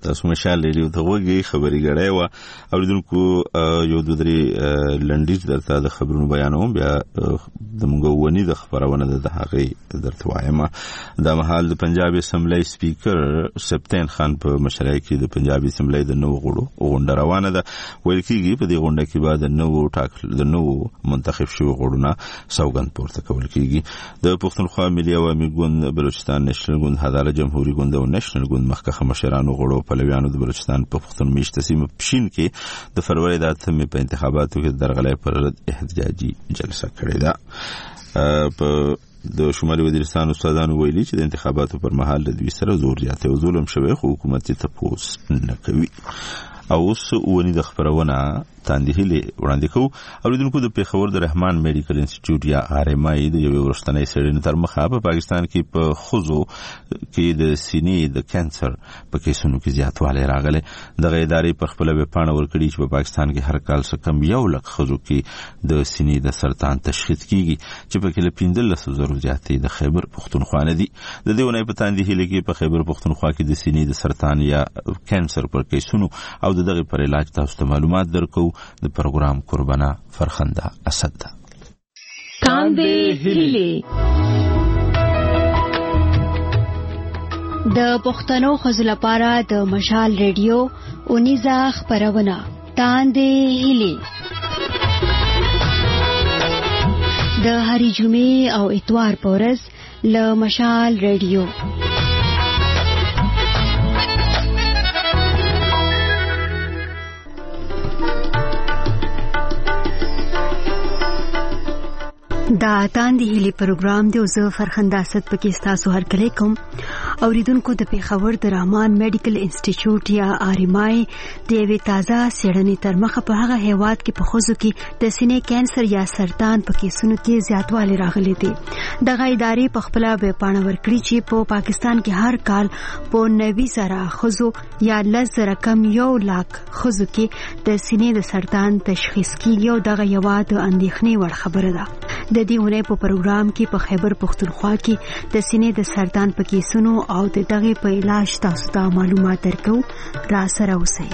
تاسو مشال ریډیو ته وګورئ خبري غړای و اوریدونکو یو د درې لنډیز درته د خبرونو بیانوم بیا د موږ ونی د خبرونه د هغه درته وایم. د مهال د پنجاب اسمبلی سپیکر سپتین خان په مشرۍ کې د پنجاب اسمبلی د نو غړو غونډه روانه ده. ویل کېږي په دې غونډه کې بعد نو ټاکل د نو منتخب شوی غړونه سوګند پورته کول کېږي. د پښتونخوا ملي عوامي ګوند، بلوچستان نېشنل ګوند، عدالت جمهوریت ګوند او نېشنل ګوند مخکښه مشرانو غړو پلویانو د بلوچستان په پښتون میشته سیمه پښین کې د فروری د اتمې په انتخاباتو کې درغلۍ پر احتجاجي جلسه کړې ده. په د شمالي وزیرستان استادانو ویلي چې د انتخاباتو پر مهال د دوی سره زور زیاتی او ظلم شوی، خو حکومت یې تپوس نه کوي. او اوس ونی د خبرونه تاندې هلي وړاندې کوو. اوریدونکو د پیښور د رحمان میډیکل انسټیټیوټ یا آر ام آی د یو ورستنۍ سړي تر مخه په پاکستان کې په خزو کې د سینې د کانسر په کیسونو کې زیاتوالی راغلی. دغه ادارې په خپل ویب پاڼه ورکړي چې په پاکستان کې هر کال څه کم یو لک خزو کې د سینې د سرطان تشخیص کیږي چې په کې له پنځلس زره زیاتې د خیبر پښتونخوا نه دي. د دې ونې په تاندې هلي کې په خیبر پښتونخوا کې د سینې د سرطان یا کانسر پر کیسونو او د دغه پر علاج تاسو ته معلومات درکو. د پروګرام قربانه فرخنده اسد ده. تاندې هلي د پښتنو خزو لپاره د مشال ریډیو اونیزه خبرونه تاندې هلي د هری جمعې او اتوار په ورځ له مشال ریډیو. دا تاندې هلي پروګرام دی او زه فرخنده اسد پکې ستاسو هر کله کوم. اوریدونکو د پیښور د رحمان میډیکل انسټیټیوټ یا آر ام آی د یوې تازه څېړنې تر مخه په هغه هیواد کې په ښځو کې د سینې کانسر یا سرطان په کیسونو کې زیاتوالی راغلی دی. دغه ادارې په خپله ویب پاڼه ورکړي چې په پاکستان کې هر کال په نوي زره ښځو یا لس زره کم یو لاک ښځو کې د سینې د سرطان تشخیص کیږي او دغه یوه د اندېښنې وړ خبره ده. د دې ونې په پروګرام کې په خیبر پښتونخوا کې د سینې د سرطان په کیسونو او د دغه په علاج تاسو ته معلومات درکو. را سره اوسئ.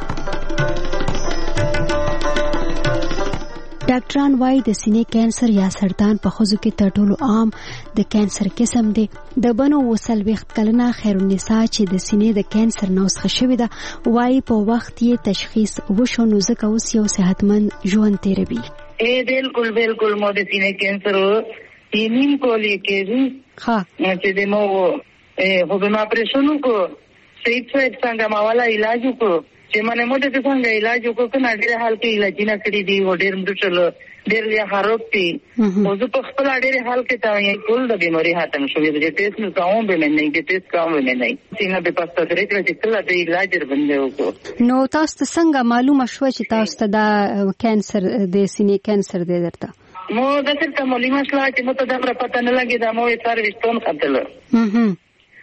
ډاکټران وايي د سینې کانسر یا سرطان په ښځو کې تر ټولو عام د کانسر قسم دی. د بنو وسلويخت کلنه خیرالنساء چې د سینې د کانسر نوسخه شوې ده وايي په وخت یې تشخیص وشو نو ځکه اوس یو صحتمند ژوند تیروي. اے بالکل بالکل مو د سینې کانسر یمین کولی کېږي ها چې د مو هو به ما پرېښونو کو صحیح څه څنګه ما والا علاج کو چې منه مو د څنګه علاج کو کنه ډېر حال کې علاج نه کړی دی و ډېر مټل ډېر لیا خراب دي او زه په خپل ډېر حال کې تا یې ټول د بیماری ختم شوې د ټیسټ نو کوم به نه نه د ټیسټ کوم به نه نه څنګه به پاسته درې کړی چې کله د علاج باندې وکړو. نو تاسو څنګه معلومه شو چې تاسو ته دا کانسر د سینې کانسر دی درته؟ مو د څه معلومه شوه چې مو ته دا پته نه لګی دا مو یې سر وشتون خپل هم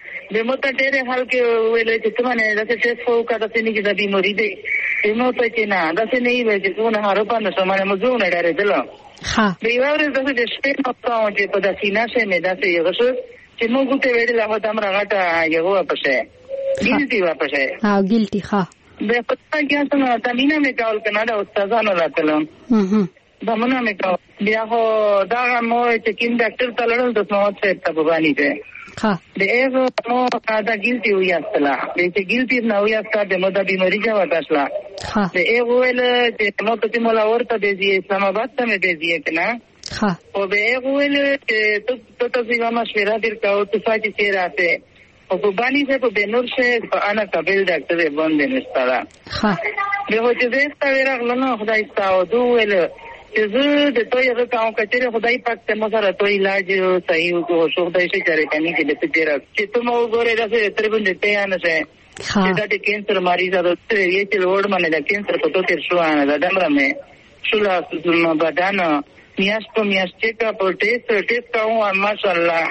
د مو ته ډېر حال کې ویل چې ته نه د ټیسټ خو کا د سینې کې د بیماری دی نو ته چې نه دا څه نه وي چې څونه هارو باندې سمانه مو زونه ډېر دل. ها د یو ورځ د شپې په تاو چې په د سینې شه مې دا څه یو څه چې مو ګوته ویل لا هدا مرغاټه یو واپسه ګیلټي واپسه ها ګیلټي ها د پتا کې څنګه تامینا مې کول کنه دا استادانو راتلم هم دمنه مې کاو بیا هو دا مو چې کین ډاکټر تلل د سموت څخه تبوانی ده ها د ایغو مو دا ګیلټي وي استلا د چې ګیلټي نو یا ستاسو د مو د بیماری جوړه تاسلا ها د ایغو ول چې مو ته مولا ورته دی اسلام آباد ته مې دی کنه ها او د ایغو ول چې ته ته څنګه مشوره درکاو ته ساتي چې راته او په باندې څه په بنور شه په انا قبل ډاکټر باندې نشتلا ها به هو چې زه ستاسو راغلم خدای ستاسو دوه ول چې زه د توي هغه کاو کچره خدای پاک ته مو سره توي علاج صحیح کو شو خدای شي چاره کني کې د تیرا چې ته مو ګوره راځي تر باندې ته نه شه چې دا د کینسر مریض ده یې چې لوړ باندې د کینسر په تو تیر شو نه د دمره مې شولا سونه بدن میاش په میاش چې کا په ټیسټ ټیسټ کاو ماشاءالله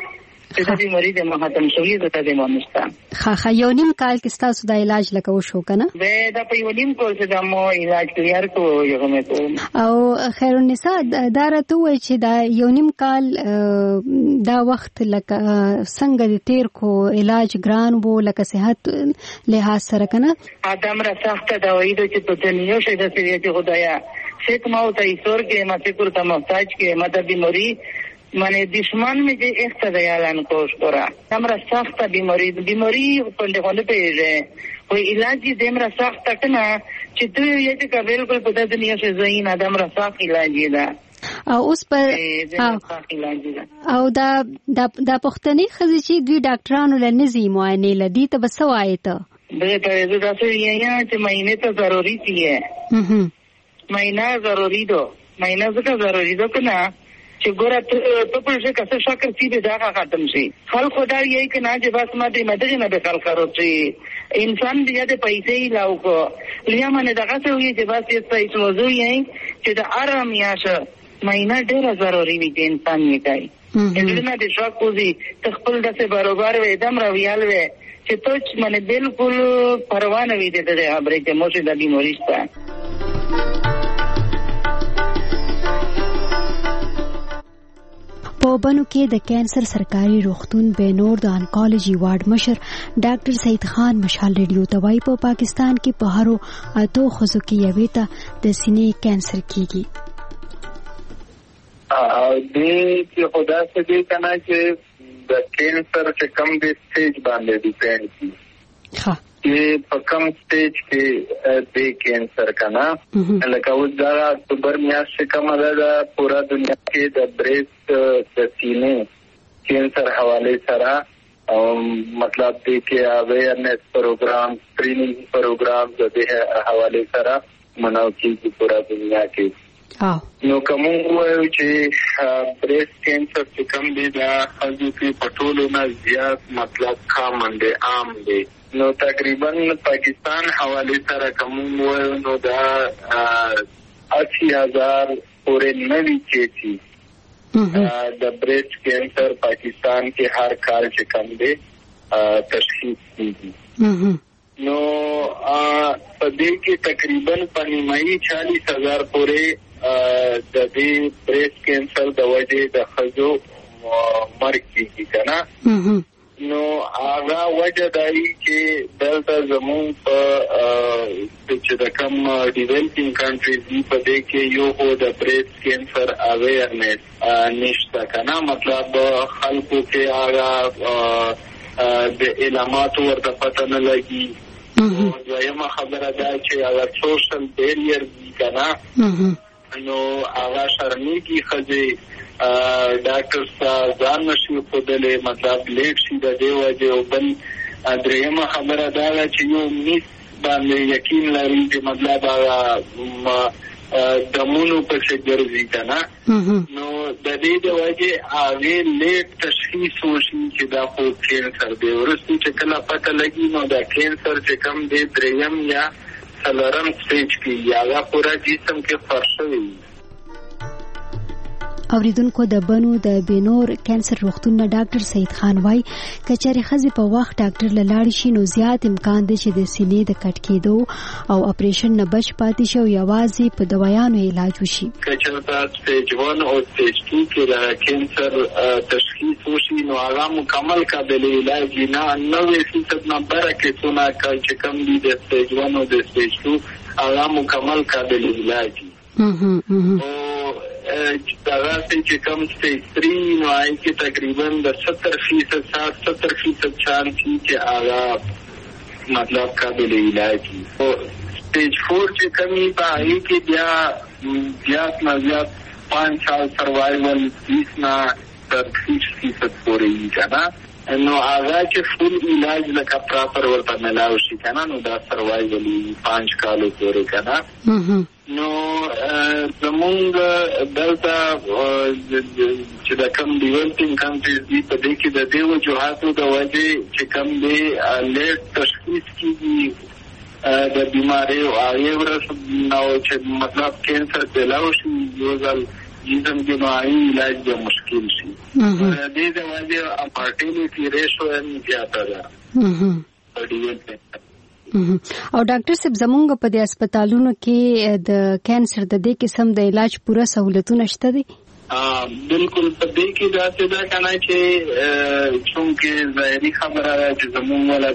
چې د بیماری د مهاتم شوی د د مونستا خا خا یو نیم کال کې تاسو د علاج لکه وشو کنه به د په یو نیم کال چې د مو علاج کلیار کو یو مې کو او خیر النساء دا راته وای چې دا یو نیم کال دا وخت لکه څنګه د تیر کو علاج ګران وو لکه صحت لحاظ سره کنه ادم را سخت دا وای چې په دنیا شه د سړي خدایا شیخ مو ته ایثور کې ما فکر ته محتاج کې مدد بیماری माने दुश्मन में जे एक तरह यालन कोश करा हमरा सख्त बीमारी बीमारी पंडे कोने पे है कोई इलाज ही देमरा सख्त तक ना चित्त ये जे का बिल्कुल पता दुनिया से जहीन आदम रा सख्त इलाज है او اوس پر او دا دا پختنی خزي چې دوی ډاکټرانو لنزي معاینه لدی ته بسوای ته دغه ته دا څه یې چې مہینے ته ضروری تھی ہے مہینہ ضروری دو مہینہ څه ضروری دو کنه چې ګوره ته په څه کسه شکر سی به دا ختم شي خل خدای یې کنه چې بس ما دې مدد نه به خل کارو چې انسان دې د پیسې لاو کو لیا منه دغه څه وي چې بس یې پیسې موضوع یې چې د آرام یاشه مہینہ ډېر ضروری وي چې انسان یې کوي دې نه د شک کوزي تخپل دسه برابر وې دم راویال وې چې ته منه بالکل پروا نه وي دې د خبرې چې موږ د بیماری شته په بنو کې د کینسر سرکاري روغتون بینور د انکالوجي وارډ مشر ډاکټر سید خان مشال ریډیو ته وایي په پاکستان کې په هرو اتو خزو کې یوې ته د سینې کینسر کیږي او دې چې خدا څه دې کنه چې د کینسر چې کم د سټیج باندې ډیپند کی ها چې په کم سټیج کې د کینسر کنه لکه اوس دا اکتوبر میاشت کومه ده پورا دنیا کې د بریسټ د سینې کینسر حواله سره او مطلب دې کې اویرنس پروګرام ټریننګ پروګرام د دې حواله سره مناو کیږي پورا دنیا کې نو کوم وایو چې بریسټ کینسر چې کم دی دا خلکو کې پټولو نه زیات مطلب کامن دی عام دی نو تقریبا پاکستان حواله سره کوم وایو نو دا اسی هزار پورې نوي کیسي د بریسټ کینسر پاکستان کې هر کال چې کم دی تشخیص کیږي نو په دې کې تقریبا په نیمایي چالیس هزار پورې د دې بریسټ کینسر د وجې د خزو مرګ کیږي کنه نو هغه وجه دای چې دلته زمون په چې د کم ډیولپینګ کنټریز دی په دې کې یو هو د بریسټ کینسر اویرنس نشته کنه مطلب خلکو کې هغه د علامات ورته پته نه لګي دویمه خبره ده چې هغه سوشل بیریر دی کنه نو هغه شرمېږي ښځې ډاکټر سره ځان نشي ښودلی مطلب لیټ شي د دې وجې او بل درېیمه خبره دا ده چې یو میس باندې یقین لري چې مطلب هغه دمونو پسې ګرځي که نه نو د دې د وجې هغې لیټ تشخیص وشي چې دا خو کینسر دی وروستو چې کله پته لګي نو دا کینسر چې کم دی درېیم یا څلورم سټیج کې یا هغه پوره جسم کې خور شوی وي اوریدونکو د بنو د بینور کینسر روغتون نه ډاکټر سید خان وای کچاري خزي په وخت ډاکټر لاړ شي نو زیات امکان دی چې د سینې د کټ کېدو او اپریشن نه بچ پاتې شي او یوازې په دوايانو علاج وشي کچرته سټیج ون او سټیج ټو کې د کینسر تشخیص وشي نو هغه مکمل قابل علاج نه نوې فیصد نه برکه څونه چې کم دي د سټیج ون او د سټیج ټو هغه مکمل قابل علاج دغه چې کم سټیج تھری نو آئی کې تقریبا د ستر فیصد ساٹھ ستر فیصد چانس چې هغه مطلب قابل علاج وي او سټیج فور چې کمی په آئی کې بیا زیات نه زیات پانچ سال سروایول بیس نه تر تیس فیصد پورې وي که نه نو هغه چې فل علاج لکه پراپر ورته ملاو شي که نه نو دا سروایول وي پانچ کالو پورې که نه نو زمونږ دلته چې د کم ډیولپینګ کنټریز دي په دې کې د دې وجوهاتو د وجې چې کم دی لیټ تشخیص کیږي د بیمارۍ او هغې ورځ نو چې مطلب کینسر پیلاو شي یو ځل جسم کې نوعي علاج به مشکل شي. دې د وجه مارټیلیټي ریشو هم زیاته ده. او ډاکټر صاحب زمونږ په دې هسپتالونو کې د کانسر د دې قسم د علاج پوره سہولتونه شته دي؟ بالکل په دې کې دا څه ده کنه چې چونکې ظاهري خبره ده چې زموږ ولا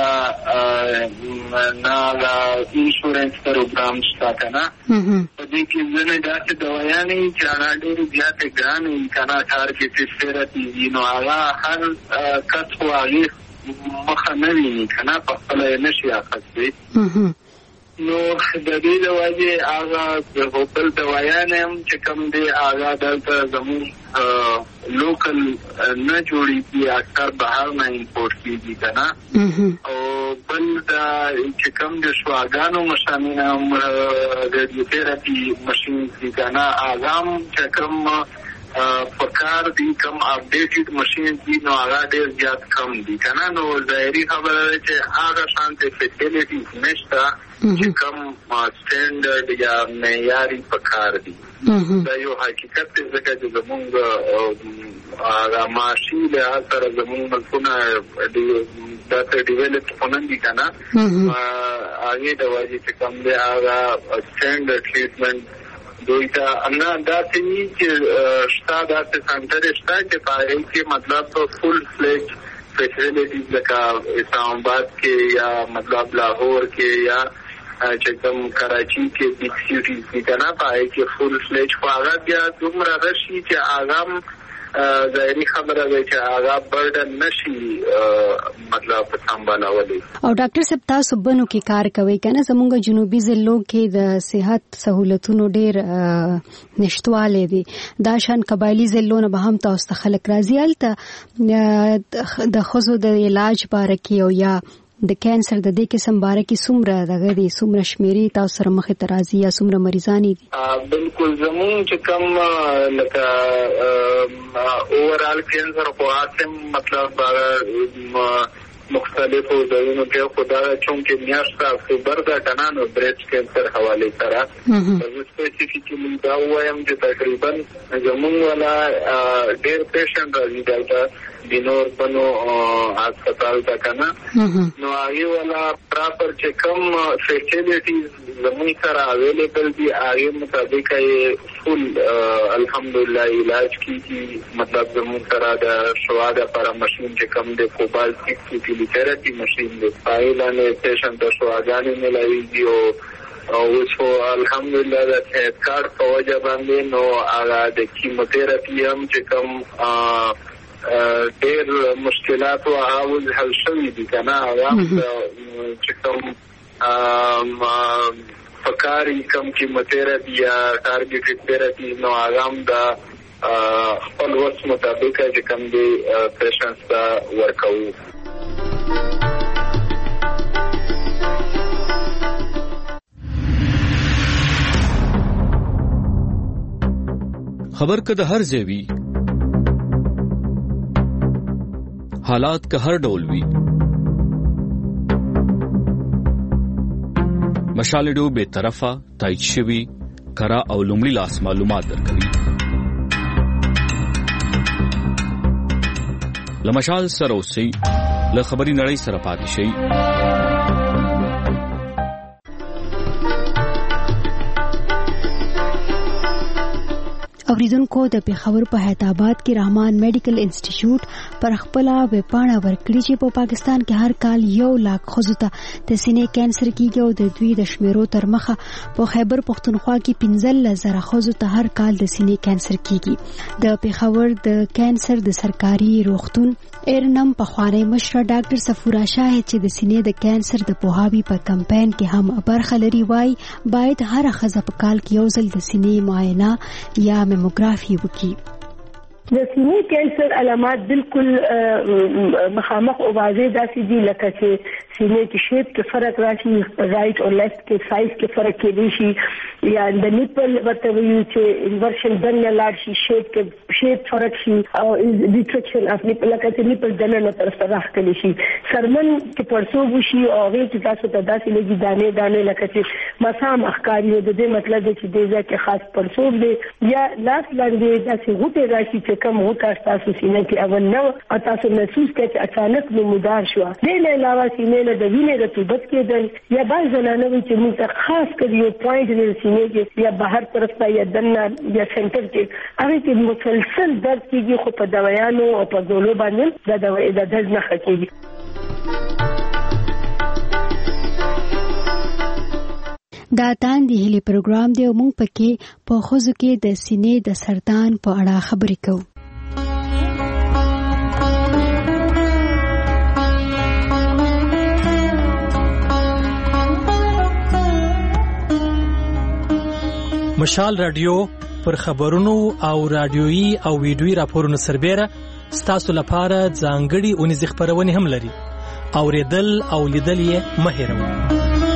دلته نه دا انشورنس پروګرام شته کنه. په دې کې ځنه دا چې دوايانې چې هغه ډېرې زیاتې ګرانې کنه ټارګېټډ تھراپي نو هغه هر کس خو هغې مخه نه ویني کنه په خپله یې نشي اخیستی. نو د دې د وجې هغه د هوټل دوايانې هم چې کوم دی هغه دلته زموږ لوکل نه جوړېږي، اکثر بهر نه امپورټ کېږي که نه. او بل دا چې کوم د شواګانو مشانونه هم ریډیوتراپي مشین دي که نه، هغه هم چې کوم پکار دي کوم اپډیټډ مشین دي نو هغه ډېر زیات کم دي که نه. نو ظاهري خبره ده چې هغه شانتې فیسیلیټیز نشته چې کوم سټینډرډ یا معیاري پکار دي. دا یو حقیقت دی ځکه چې زمونږ هغه معاشي لحاظ سره زمونږ ملکونه داسې ډیولپ خو نه دي که نه، هغې د وجې چې کوم دی هغه سټینډرډ ټریټمنټ دوی ته نه داسې وي چې شته داسې سنټرې شته چې په هغې کې مطلب فل فلیج فیسیلیټیز لکه اسلام آباد کې یا مطلب لاهور کې یا چې کوم کراچي کې بیگ سیټیز دي که نه، په هغې کې فل فلیج خو هغه بیا دومره رشي چې هغه ظاهري خبره ده چې هغه برډن نشي مطلب سمبالولی. او ډاکټر صاحب تاسو بنو کې کار کوئ که نه، زمونږ جنوبي ضلعو کې د صحت سهولتونو ډېر نشتوالی دی. دا شان قبایلي ضلعو نه به هم تاسو ته خلک راځي هلته د ښځو د علاج باره کې او یا د کانسر د دې قسم باره کې څومره دغه دي، څومره شمېرې تاسو سره مخې ته راځي یا څومره مریضانې دي؟ بالکل زمونږ چې کوم لکه اوورال کانسر خو هسې مطلب مختلفو ځایونو کې خو دا چونکې میاشت اکتوبر ده که نه، نو بریسټ کانسر حوالې سره زه سپیسیفیکلي دا ووایم چې تقریبا زمونږ والا ډېر پیشنټ راځي دلته بینور بنو هسپتال ته که نه، نو هغې والا پراپر چې کوم فیسیلیټیز زمونږ سره اویلیبل دي هغې مطابق یې فل الحمدلله علاج کېږي. مطلب زمونږ سره د شوا دپاره مشین چې کوم دی کوبال سکس فیفټي تھراپي مشین دی، هغې لاندې پیشنټ ته شواګانې میلاویږي او اوس خو الحمدلله د صحت کارت په وجه باندې نو هغه د کیموتراپي هم چې کوم ډېر مشکلات او هغه اوس حل شوي دي که نه، هغه چې کوم پکاري کوم کیموتراپي یا ټارګېټډ تھراپي نو هغه هم د خپل وس مطابق چې کوم دی پیشنټس ته ورکوو. خبر که د هر ځای وي، حالات که هر ډول وي، مشال ډو بے طرفه تایید شوي کرا او لومړي لاس معلومات درکوي. له مشال سره اوسئ، له خبري نړۍ سره پاتې شئ. اوریدونکو د پیښور په حیات آباد کې رحمان میډیکل انسټیټیوټ پر خپل ویبپاڼه ورکړي چې په پاکستان کې هر کال یو لاک ښځو ته د سینې کانسر کیږي او د دوی د شمیرو تر مخه په خیبر پښتونخوا کې پنځلس زره ښځو ته هر کال د سینې کانسر کیږي. د پیښور د کانسر د سرکاري روغتون ایرنم پخوانی مشر ډاکټر صفورا شاهد چې د سینې د کانسر د پوهاوي په کمپاین کې هم برخه لري وایي باید هر ښځه په کال کې یو ځل د سینې معاینه یا میموګرافي وکړي. د سینې کانسر علامات بالکل مخامخ او واضح داسې دي لکه چې سینې کې شیپ کې فرق راشي رائټ او لیفت کې سایز کې فرق کېدی شي یا د نیپل ورته ویو چې انورشن دنه لاړ شي شیپ کې شیپ فرق شي او ریټریکشن اف نیپل لکه چې نیپل دنه نه طرف ته راخلي شي سرمن کې پړسوب شي او هغه چې تاسو ته داسې لګي دانه دانه لکه چې مسام اخکاری د دې مطلب دی چې د ځکه خاص پړسوب دی یا لاس لاندې داسې غوټه راشي چې کوم غوټه تاسو سینې کې اول نو او تاسو محسوس کړئ چې اچانک نمودار شو د نه علاوه سینې له د وینې رطوبت کېدل یا بعض زنانه چې موږ خاص کړي یو پوینټ د سینې کې یا بهر طرف ته یا دنه یا سنټر کې هغه کې مسلسل درد کېږي خو په دوايانو او په ګولو باندې د دوا د درد نه خکېږي. دا تان دی هلي پروګرام دی او موږ پکې په خوځو کې د سینې د سرطان په اړه خبرې کوو. مشال رادیو پر خبرونو او رادیويي او ویډیويي راپورونو سربېره ستاسو لپاره ځانګړي اونیز خبرونه هم لري. اوریدل او لیدل یې مه هېروئ.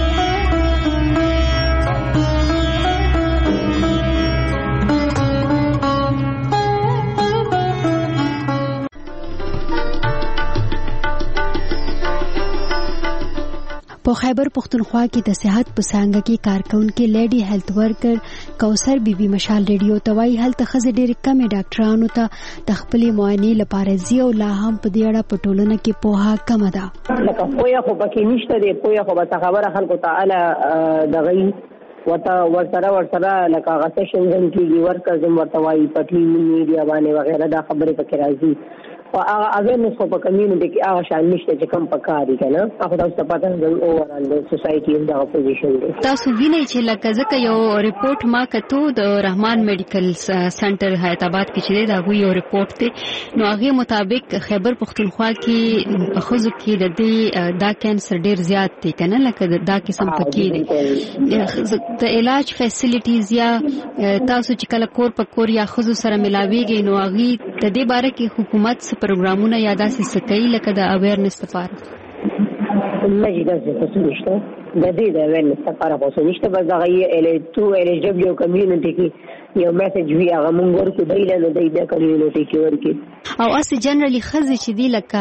په خیبر پختونخوا کې د صحت په څانګه کې کارکونکو لیډي هیلث ورکر کوثر بیبي مشال ریډیو توای هلته خزه ډېر کم ډاکټرانو ته د خپل معاینې لپاره زیو لا هم په دې اړه په ټولنه کې پوها کم ده. لکه پویا خو پکې نشته دی پویا خو به خبره خلکو تعالی دغه وتا ورسره ورسره لکه غته شنګن کې ورکر زم ورتوای پټي میډیا باندې وغیرہ دا خبره پکې راځي او هغه اگر نو په کمیونټي کې هغه شان نشته چې کم پکاري کنه هغه تاسو پته د اوورال د سوسايټي د اپوزیشن دی. تاسو وینئ چې لکه ځکه یو ریپورت ما کتو د رحمان میډیکل سنټر حیدرآباد کې چې دا غوي یو ریپورت دی نو هغه مطابق خیبر پختونخوا کې خزو کې د دې دا کینسر ډیر زیات دی کنه لکه دا قسم پکې دی د علاج فیسیلیټیز یا تاسو چې کله کور په کور یا خزو سره ملاويږي نو هغه د دې باره کې حکومت پروګرامونه یا داسې سکي لکه د اویرنس لپاره مجي داسې څه نشته د دې د اویرنس لپاره خو نشته بس دغه یې ال تو الیجیبل کمیونټي کې یو میسج وی هغه مونږ ورکو دی له دې د کمیونټي کې ورکو او اصل جنرالي خزه چې دی لکه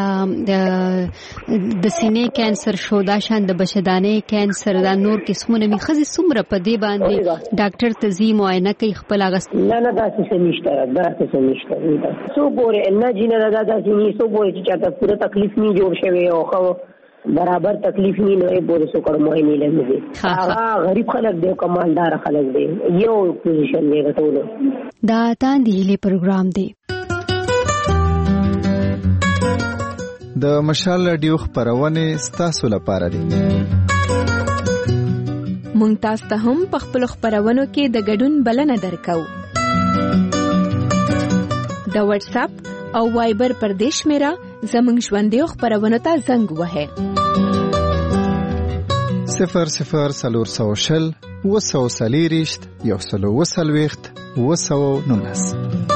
د سینې کانسر شو دا شان د بشدانې کانسر دا نور قسمونه می خزه څومره په دې باندې ډاکټر تزي معاینه کوي خپل اغست نه نه دا څه نشته دا څه نشته سو ګوره نه جنرال دا دا چې سو ګوره چې چاته پوره تکلیف نه جوړ شوی او خو برابر تکلیف نه نه بوله سو کړ مو نه لږه هغه غریب خلک دی کمالدار خلک دی یو پوزیشن دی ټولو دا تان دی هلي پروګرام دی. د مشال رادیو خبرونه ستاسو لپاره دي. مونږ تاسو ته هم په خپل خبرونو کې د ګډون بلنه درکو. د واتس اپ او وایبر پردیش میرا زمنګ ژوندې خبرونه ته زنګ وهه صفر صفر سلور سو شل وسو سلیریشت یو سلو وسلويخت وسو نونس.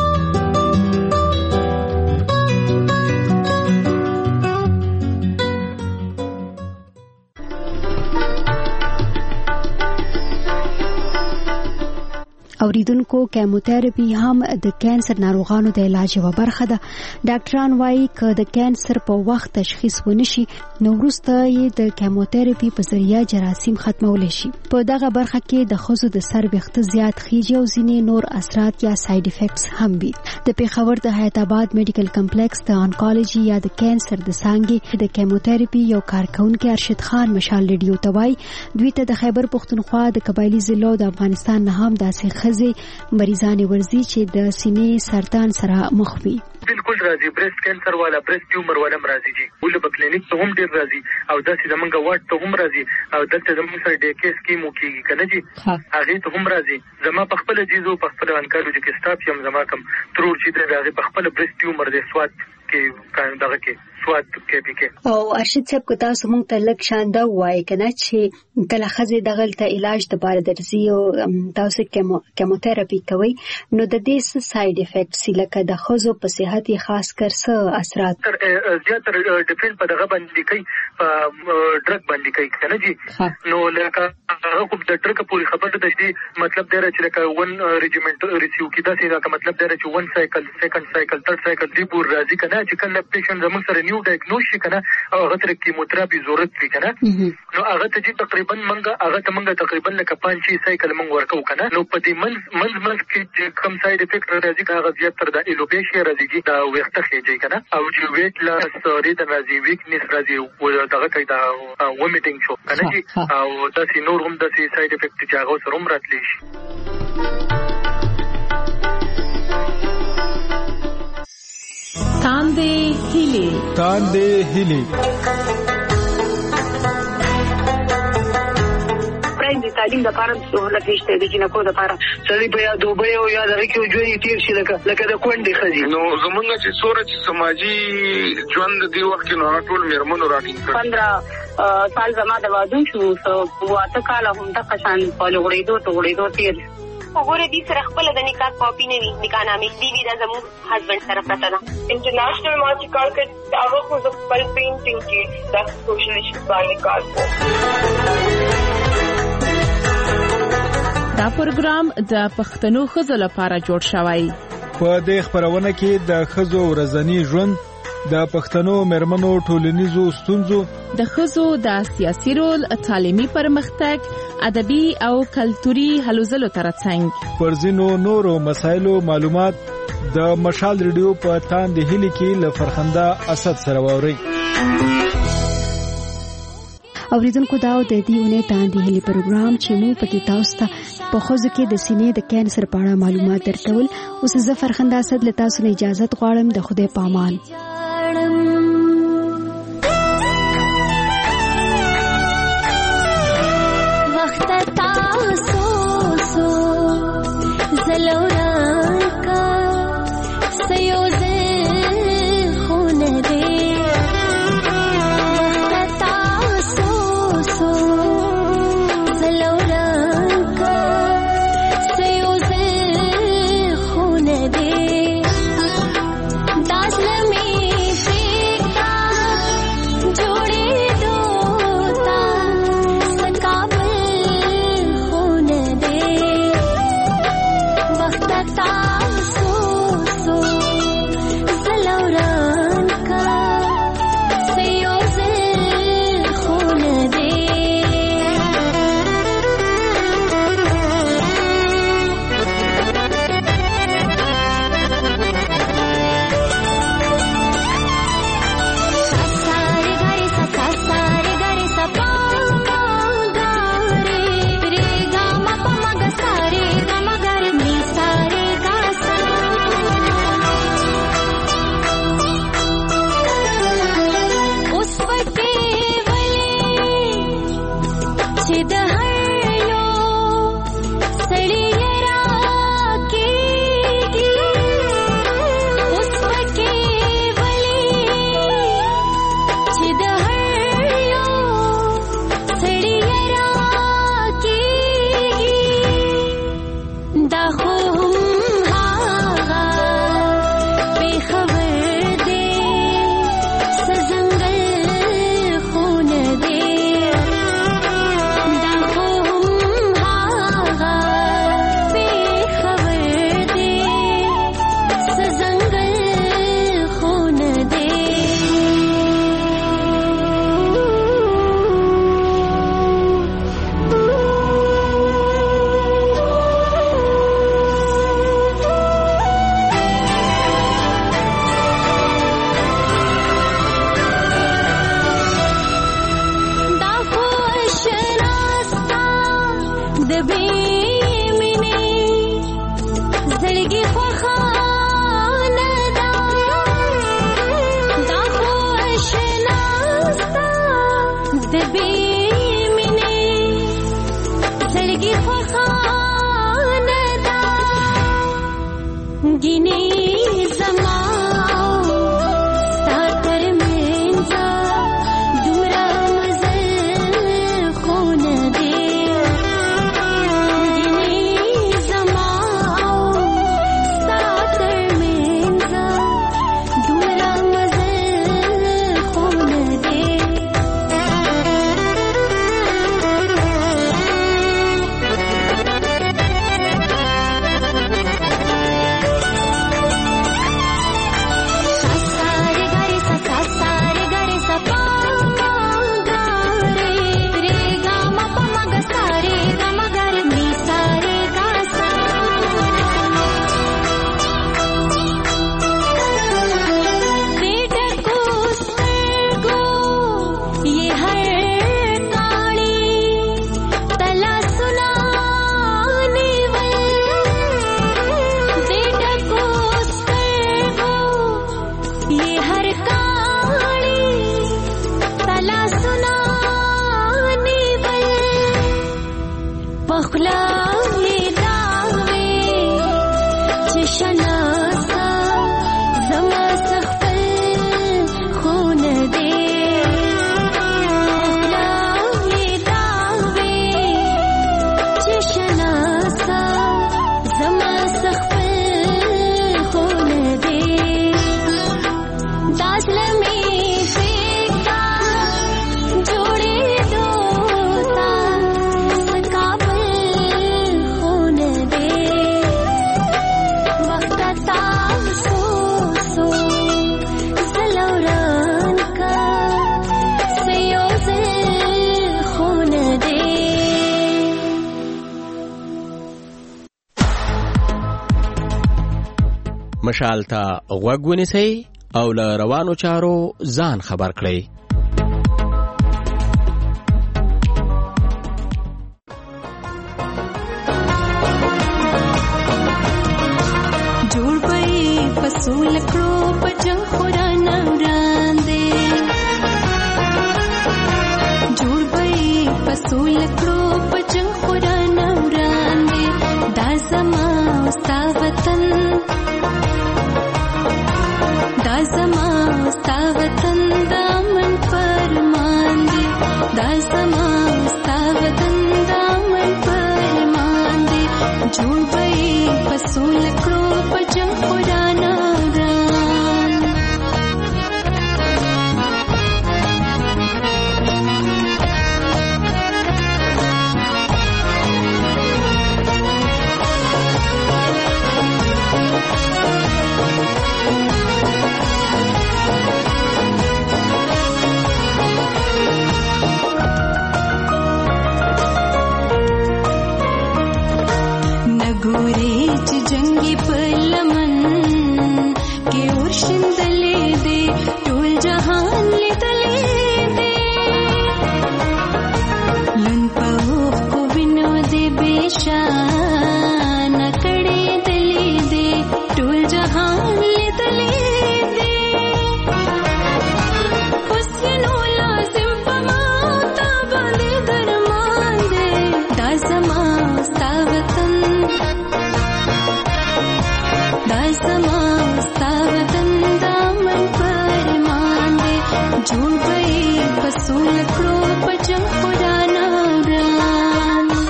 اوریدونکو کیموتراپي هم د کانسر ناروغانو د علاج یوه برخه ده. ډاکټران وايي که د کانسر په وخت تشخیص ونشي نو وروسته یې د کیموتراپي په ذریعه جراثیم ختمولی شي. په دغه برخه کې د ښځو د سر ویښته زیات خیږي او ځینې نور اثرات یا ساید افیکټس هم وي. د پېښور د حیات آباد میډیکل کمپلیکس د انکالوجي یا د کانسر د څانګې د کیموتراپي یو کارکونکي ارشد خان مشال ریډیو ته وايي دوی ته د خیبر پختونخوا د قبایلي ضلعو د افغانستان نه هم داسې ښځې مریضانې ورځي چې د سینې سرطان سره مخ وي. بالکل راځي بریسټ کینسر والا بریسټ ټیومر والا راځي جی ولې په کلینیک ته هم ډیر راځي او داسې زمونږ واټ ته هم راځي او دلته زمونږ سره ډي کې سکیم وکيږي کنه جی هغه ته هم راځي. زما په خپل جیزو په خپل انکالوجي کې سټاف یم زما کم ترور چې د هغه په خپل بریسټ ټیومر د سواد کې دغه کې سواد کې پکې. او ارشد صاحب کو تاسو مونږ ته لک شانده وای کنه چې کله خزه دغه ته علاج د بار درځي او تاسو کیموتراپي کوي نو د دې څه ساید افیکټس لکه د خزو په صحت خاص کر څه اثرات تر زیاتره ډیپند په دغه باندې کوي په ډرګ باندې کوي کنه جی. نو لکه هغه کوم د ډرګ پوری خبره ده چې مطلب دی چې لکه ون ریجیمنت ریسیو کیدا سي دا مطلب دی چې ون سایکل سیکنډ سایکل تھرد سایکل دی پور راځي کنه چې کله پیشنټ زموږ سره نیو ډایګنوز شي کنه او هغه تر کیموتراپي ضرورت وي کنه نو هغه ته چې تقریبا منګه هغه ته منګه تقریبا لکه پنځه سایکل منګ ورکو کنه نو په دې منځ منځ منځ کې کم ساید افیکټ راځي هغه زیات تر د ایلوپیشیا راځي دا وخت خېږي کنه او چې ویټ لاس سوري د راځي ویکنس راځي او دغه کوي دا ومیټینګ شو کنه جی او دا سي نور هم د ساید افیکټ چې هغه سره هم راتلی شي. تاندې هیلې تاندې هیلې د تعلیم د پاره سہولت نشته د جنکو د پاره سړي په یاد دوبه او یاد راکې او جوړې تیر شي لکه لکه د کونډې خزي نو زمونږ چې سورج سماجی ژوند دی وخت نو ټول میرمنو راټینګ کړ پندرہ سال زما د وادو شو سو واته کال هم د قشان په لغړېدو ته غړېدو تیر وګوره دې سره خپل د نکاح کاپی نه وي نکاح نامې دی وی دا زموږ هسبند سره پراته ده. انټرنیشنل ما چې کار کړ هغه خو د خپل پینټینګ کې د سوشل ایشوز باندې کار کوي. دا پروګرام د پښتنو ښځو لپاره جوړ شوی. په دې خبرونه کې د ښځو ورځنی ژوند د پښتنو مرمنو ټولنیزو ستونزو د ښځو د سیاسي رول تعلیمي پرمختګ ادبي او کلتوري هلو ځلو ترڅنګ پر ځینو نورو مسایلو معلومات د مشال ریډیو په تاندې هیلې کې له فرخنده اسد سره ووري. اوریدونکو دا د دې اونۍ تاندې هیلې پروګرام چې مو پکې تاسو ته په خوځو کې د سینې د کینسر په اړه معلومات درکول. اوس زه فرخنده اسد له تاسو نه اجازه غواړم. د خدای په امان. وخت تاسو سو زلوران کا سيوزه خونه دي وخت تاسو سو زلوران کا سيوزه خونه دي داسلمي مشال ته غوږ ونیسئ او له روانو چارو ځان خبر کړئ. جوړ به پسول کړو په جنگ خورانه وړاندې، جوړ به پسول کړو په جنگ خورانه وړاندې، دا زما ستا وطن، دا زما ستا وطن، دا من فرمان دی، دا زما ستا وطن، دا من فرمان دی. جوړ به پسول کړو په جنگ خورانه وړاندې. نګورې چې جنگي په لمن کې ورشندلې دي، ټول جهان لیدلې دي، لون په اوښکو وینو دې بېشانه کړې دلې دي، ټول جهان لیدلې دي. اوس یې نو لازم په ما تا باندې درمان دی، دا زما ستا وطن، دا زما ستا وطن، دا من فرمان دی. جوړ به پسول کړو په جنگ خورانه وړاندې.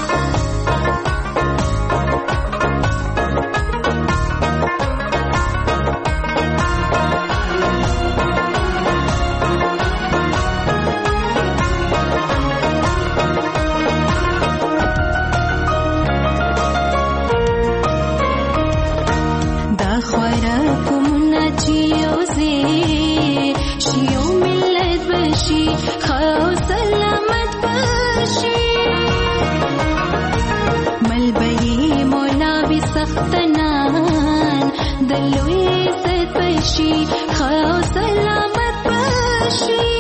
دا خوراکونه چې یوځې شي، یو ملت بشي، ښه او سلامت بشي. مل به یې مولوي سختنان د لوی عزت بشي، ښه او سلامت بشي.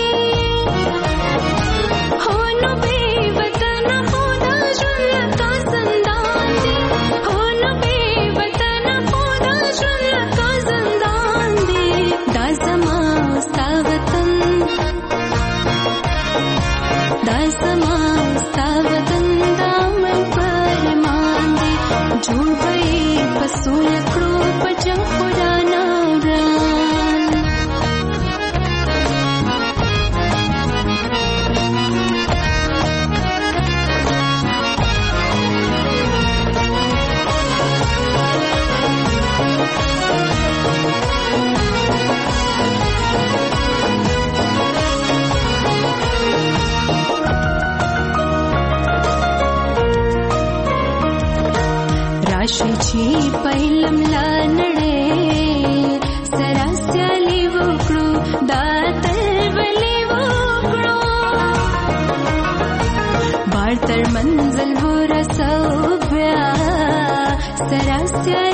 هو نو بې وطنه خو دا ژوند لکه زندان دی، هو نو بې وطنه خو دا ژوند لکه زندان دی. دا زما ستا وطن، دا زما ستا وطن، دا من فرمان دی. جوړ به پسول کړو په جنگ خورانه وړاندې. راشي چې په علم لا نړۍ سره سیالي وکړو، دا تلولي وکړو، بار تر منزل ورسو بیا سره سیالي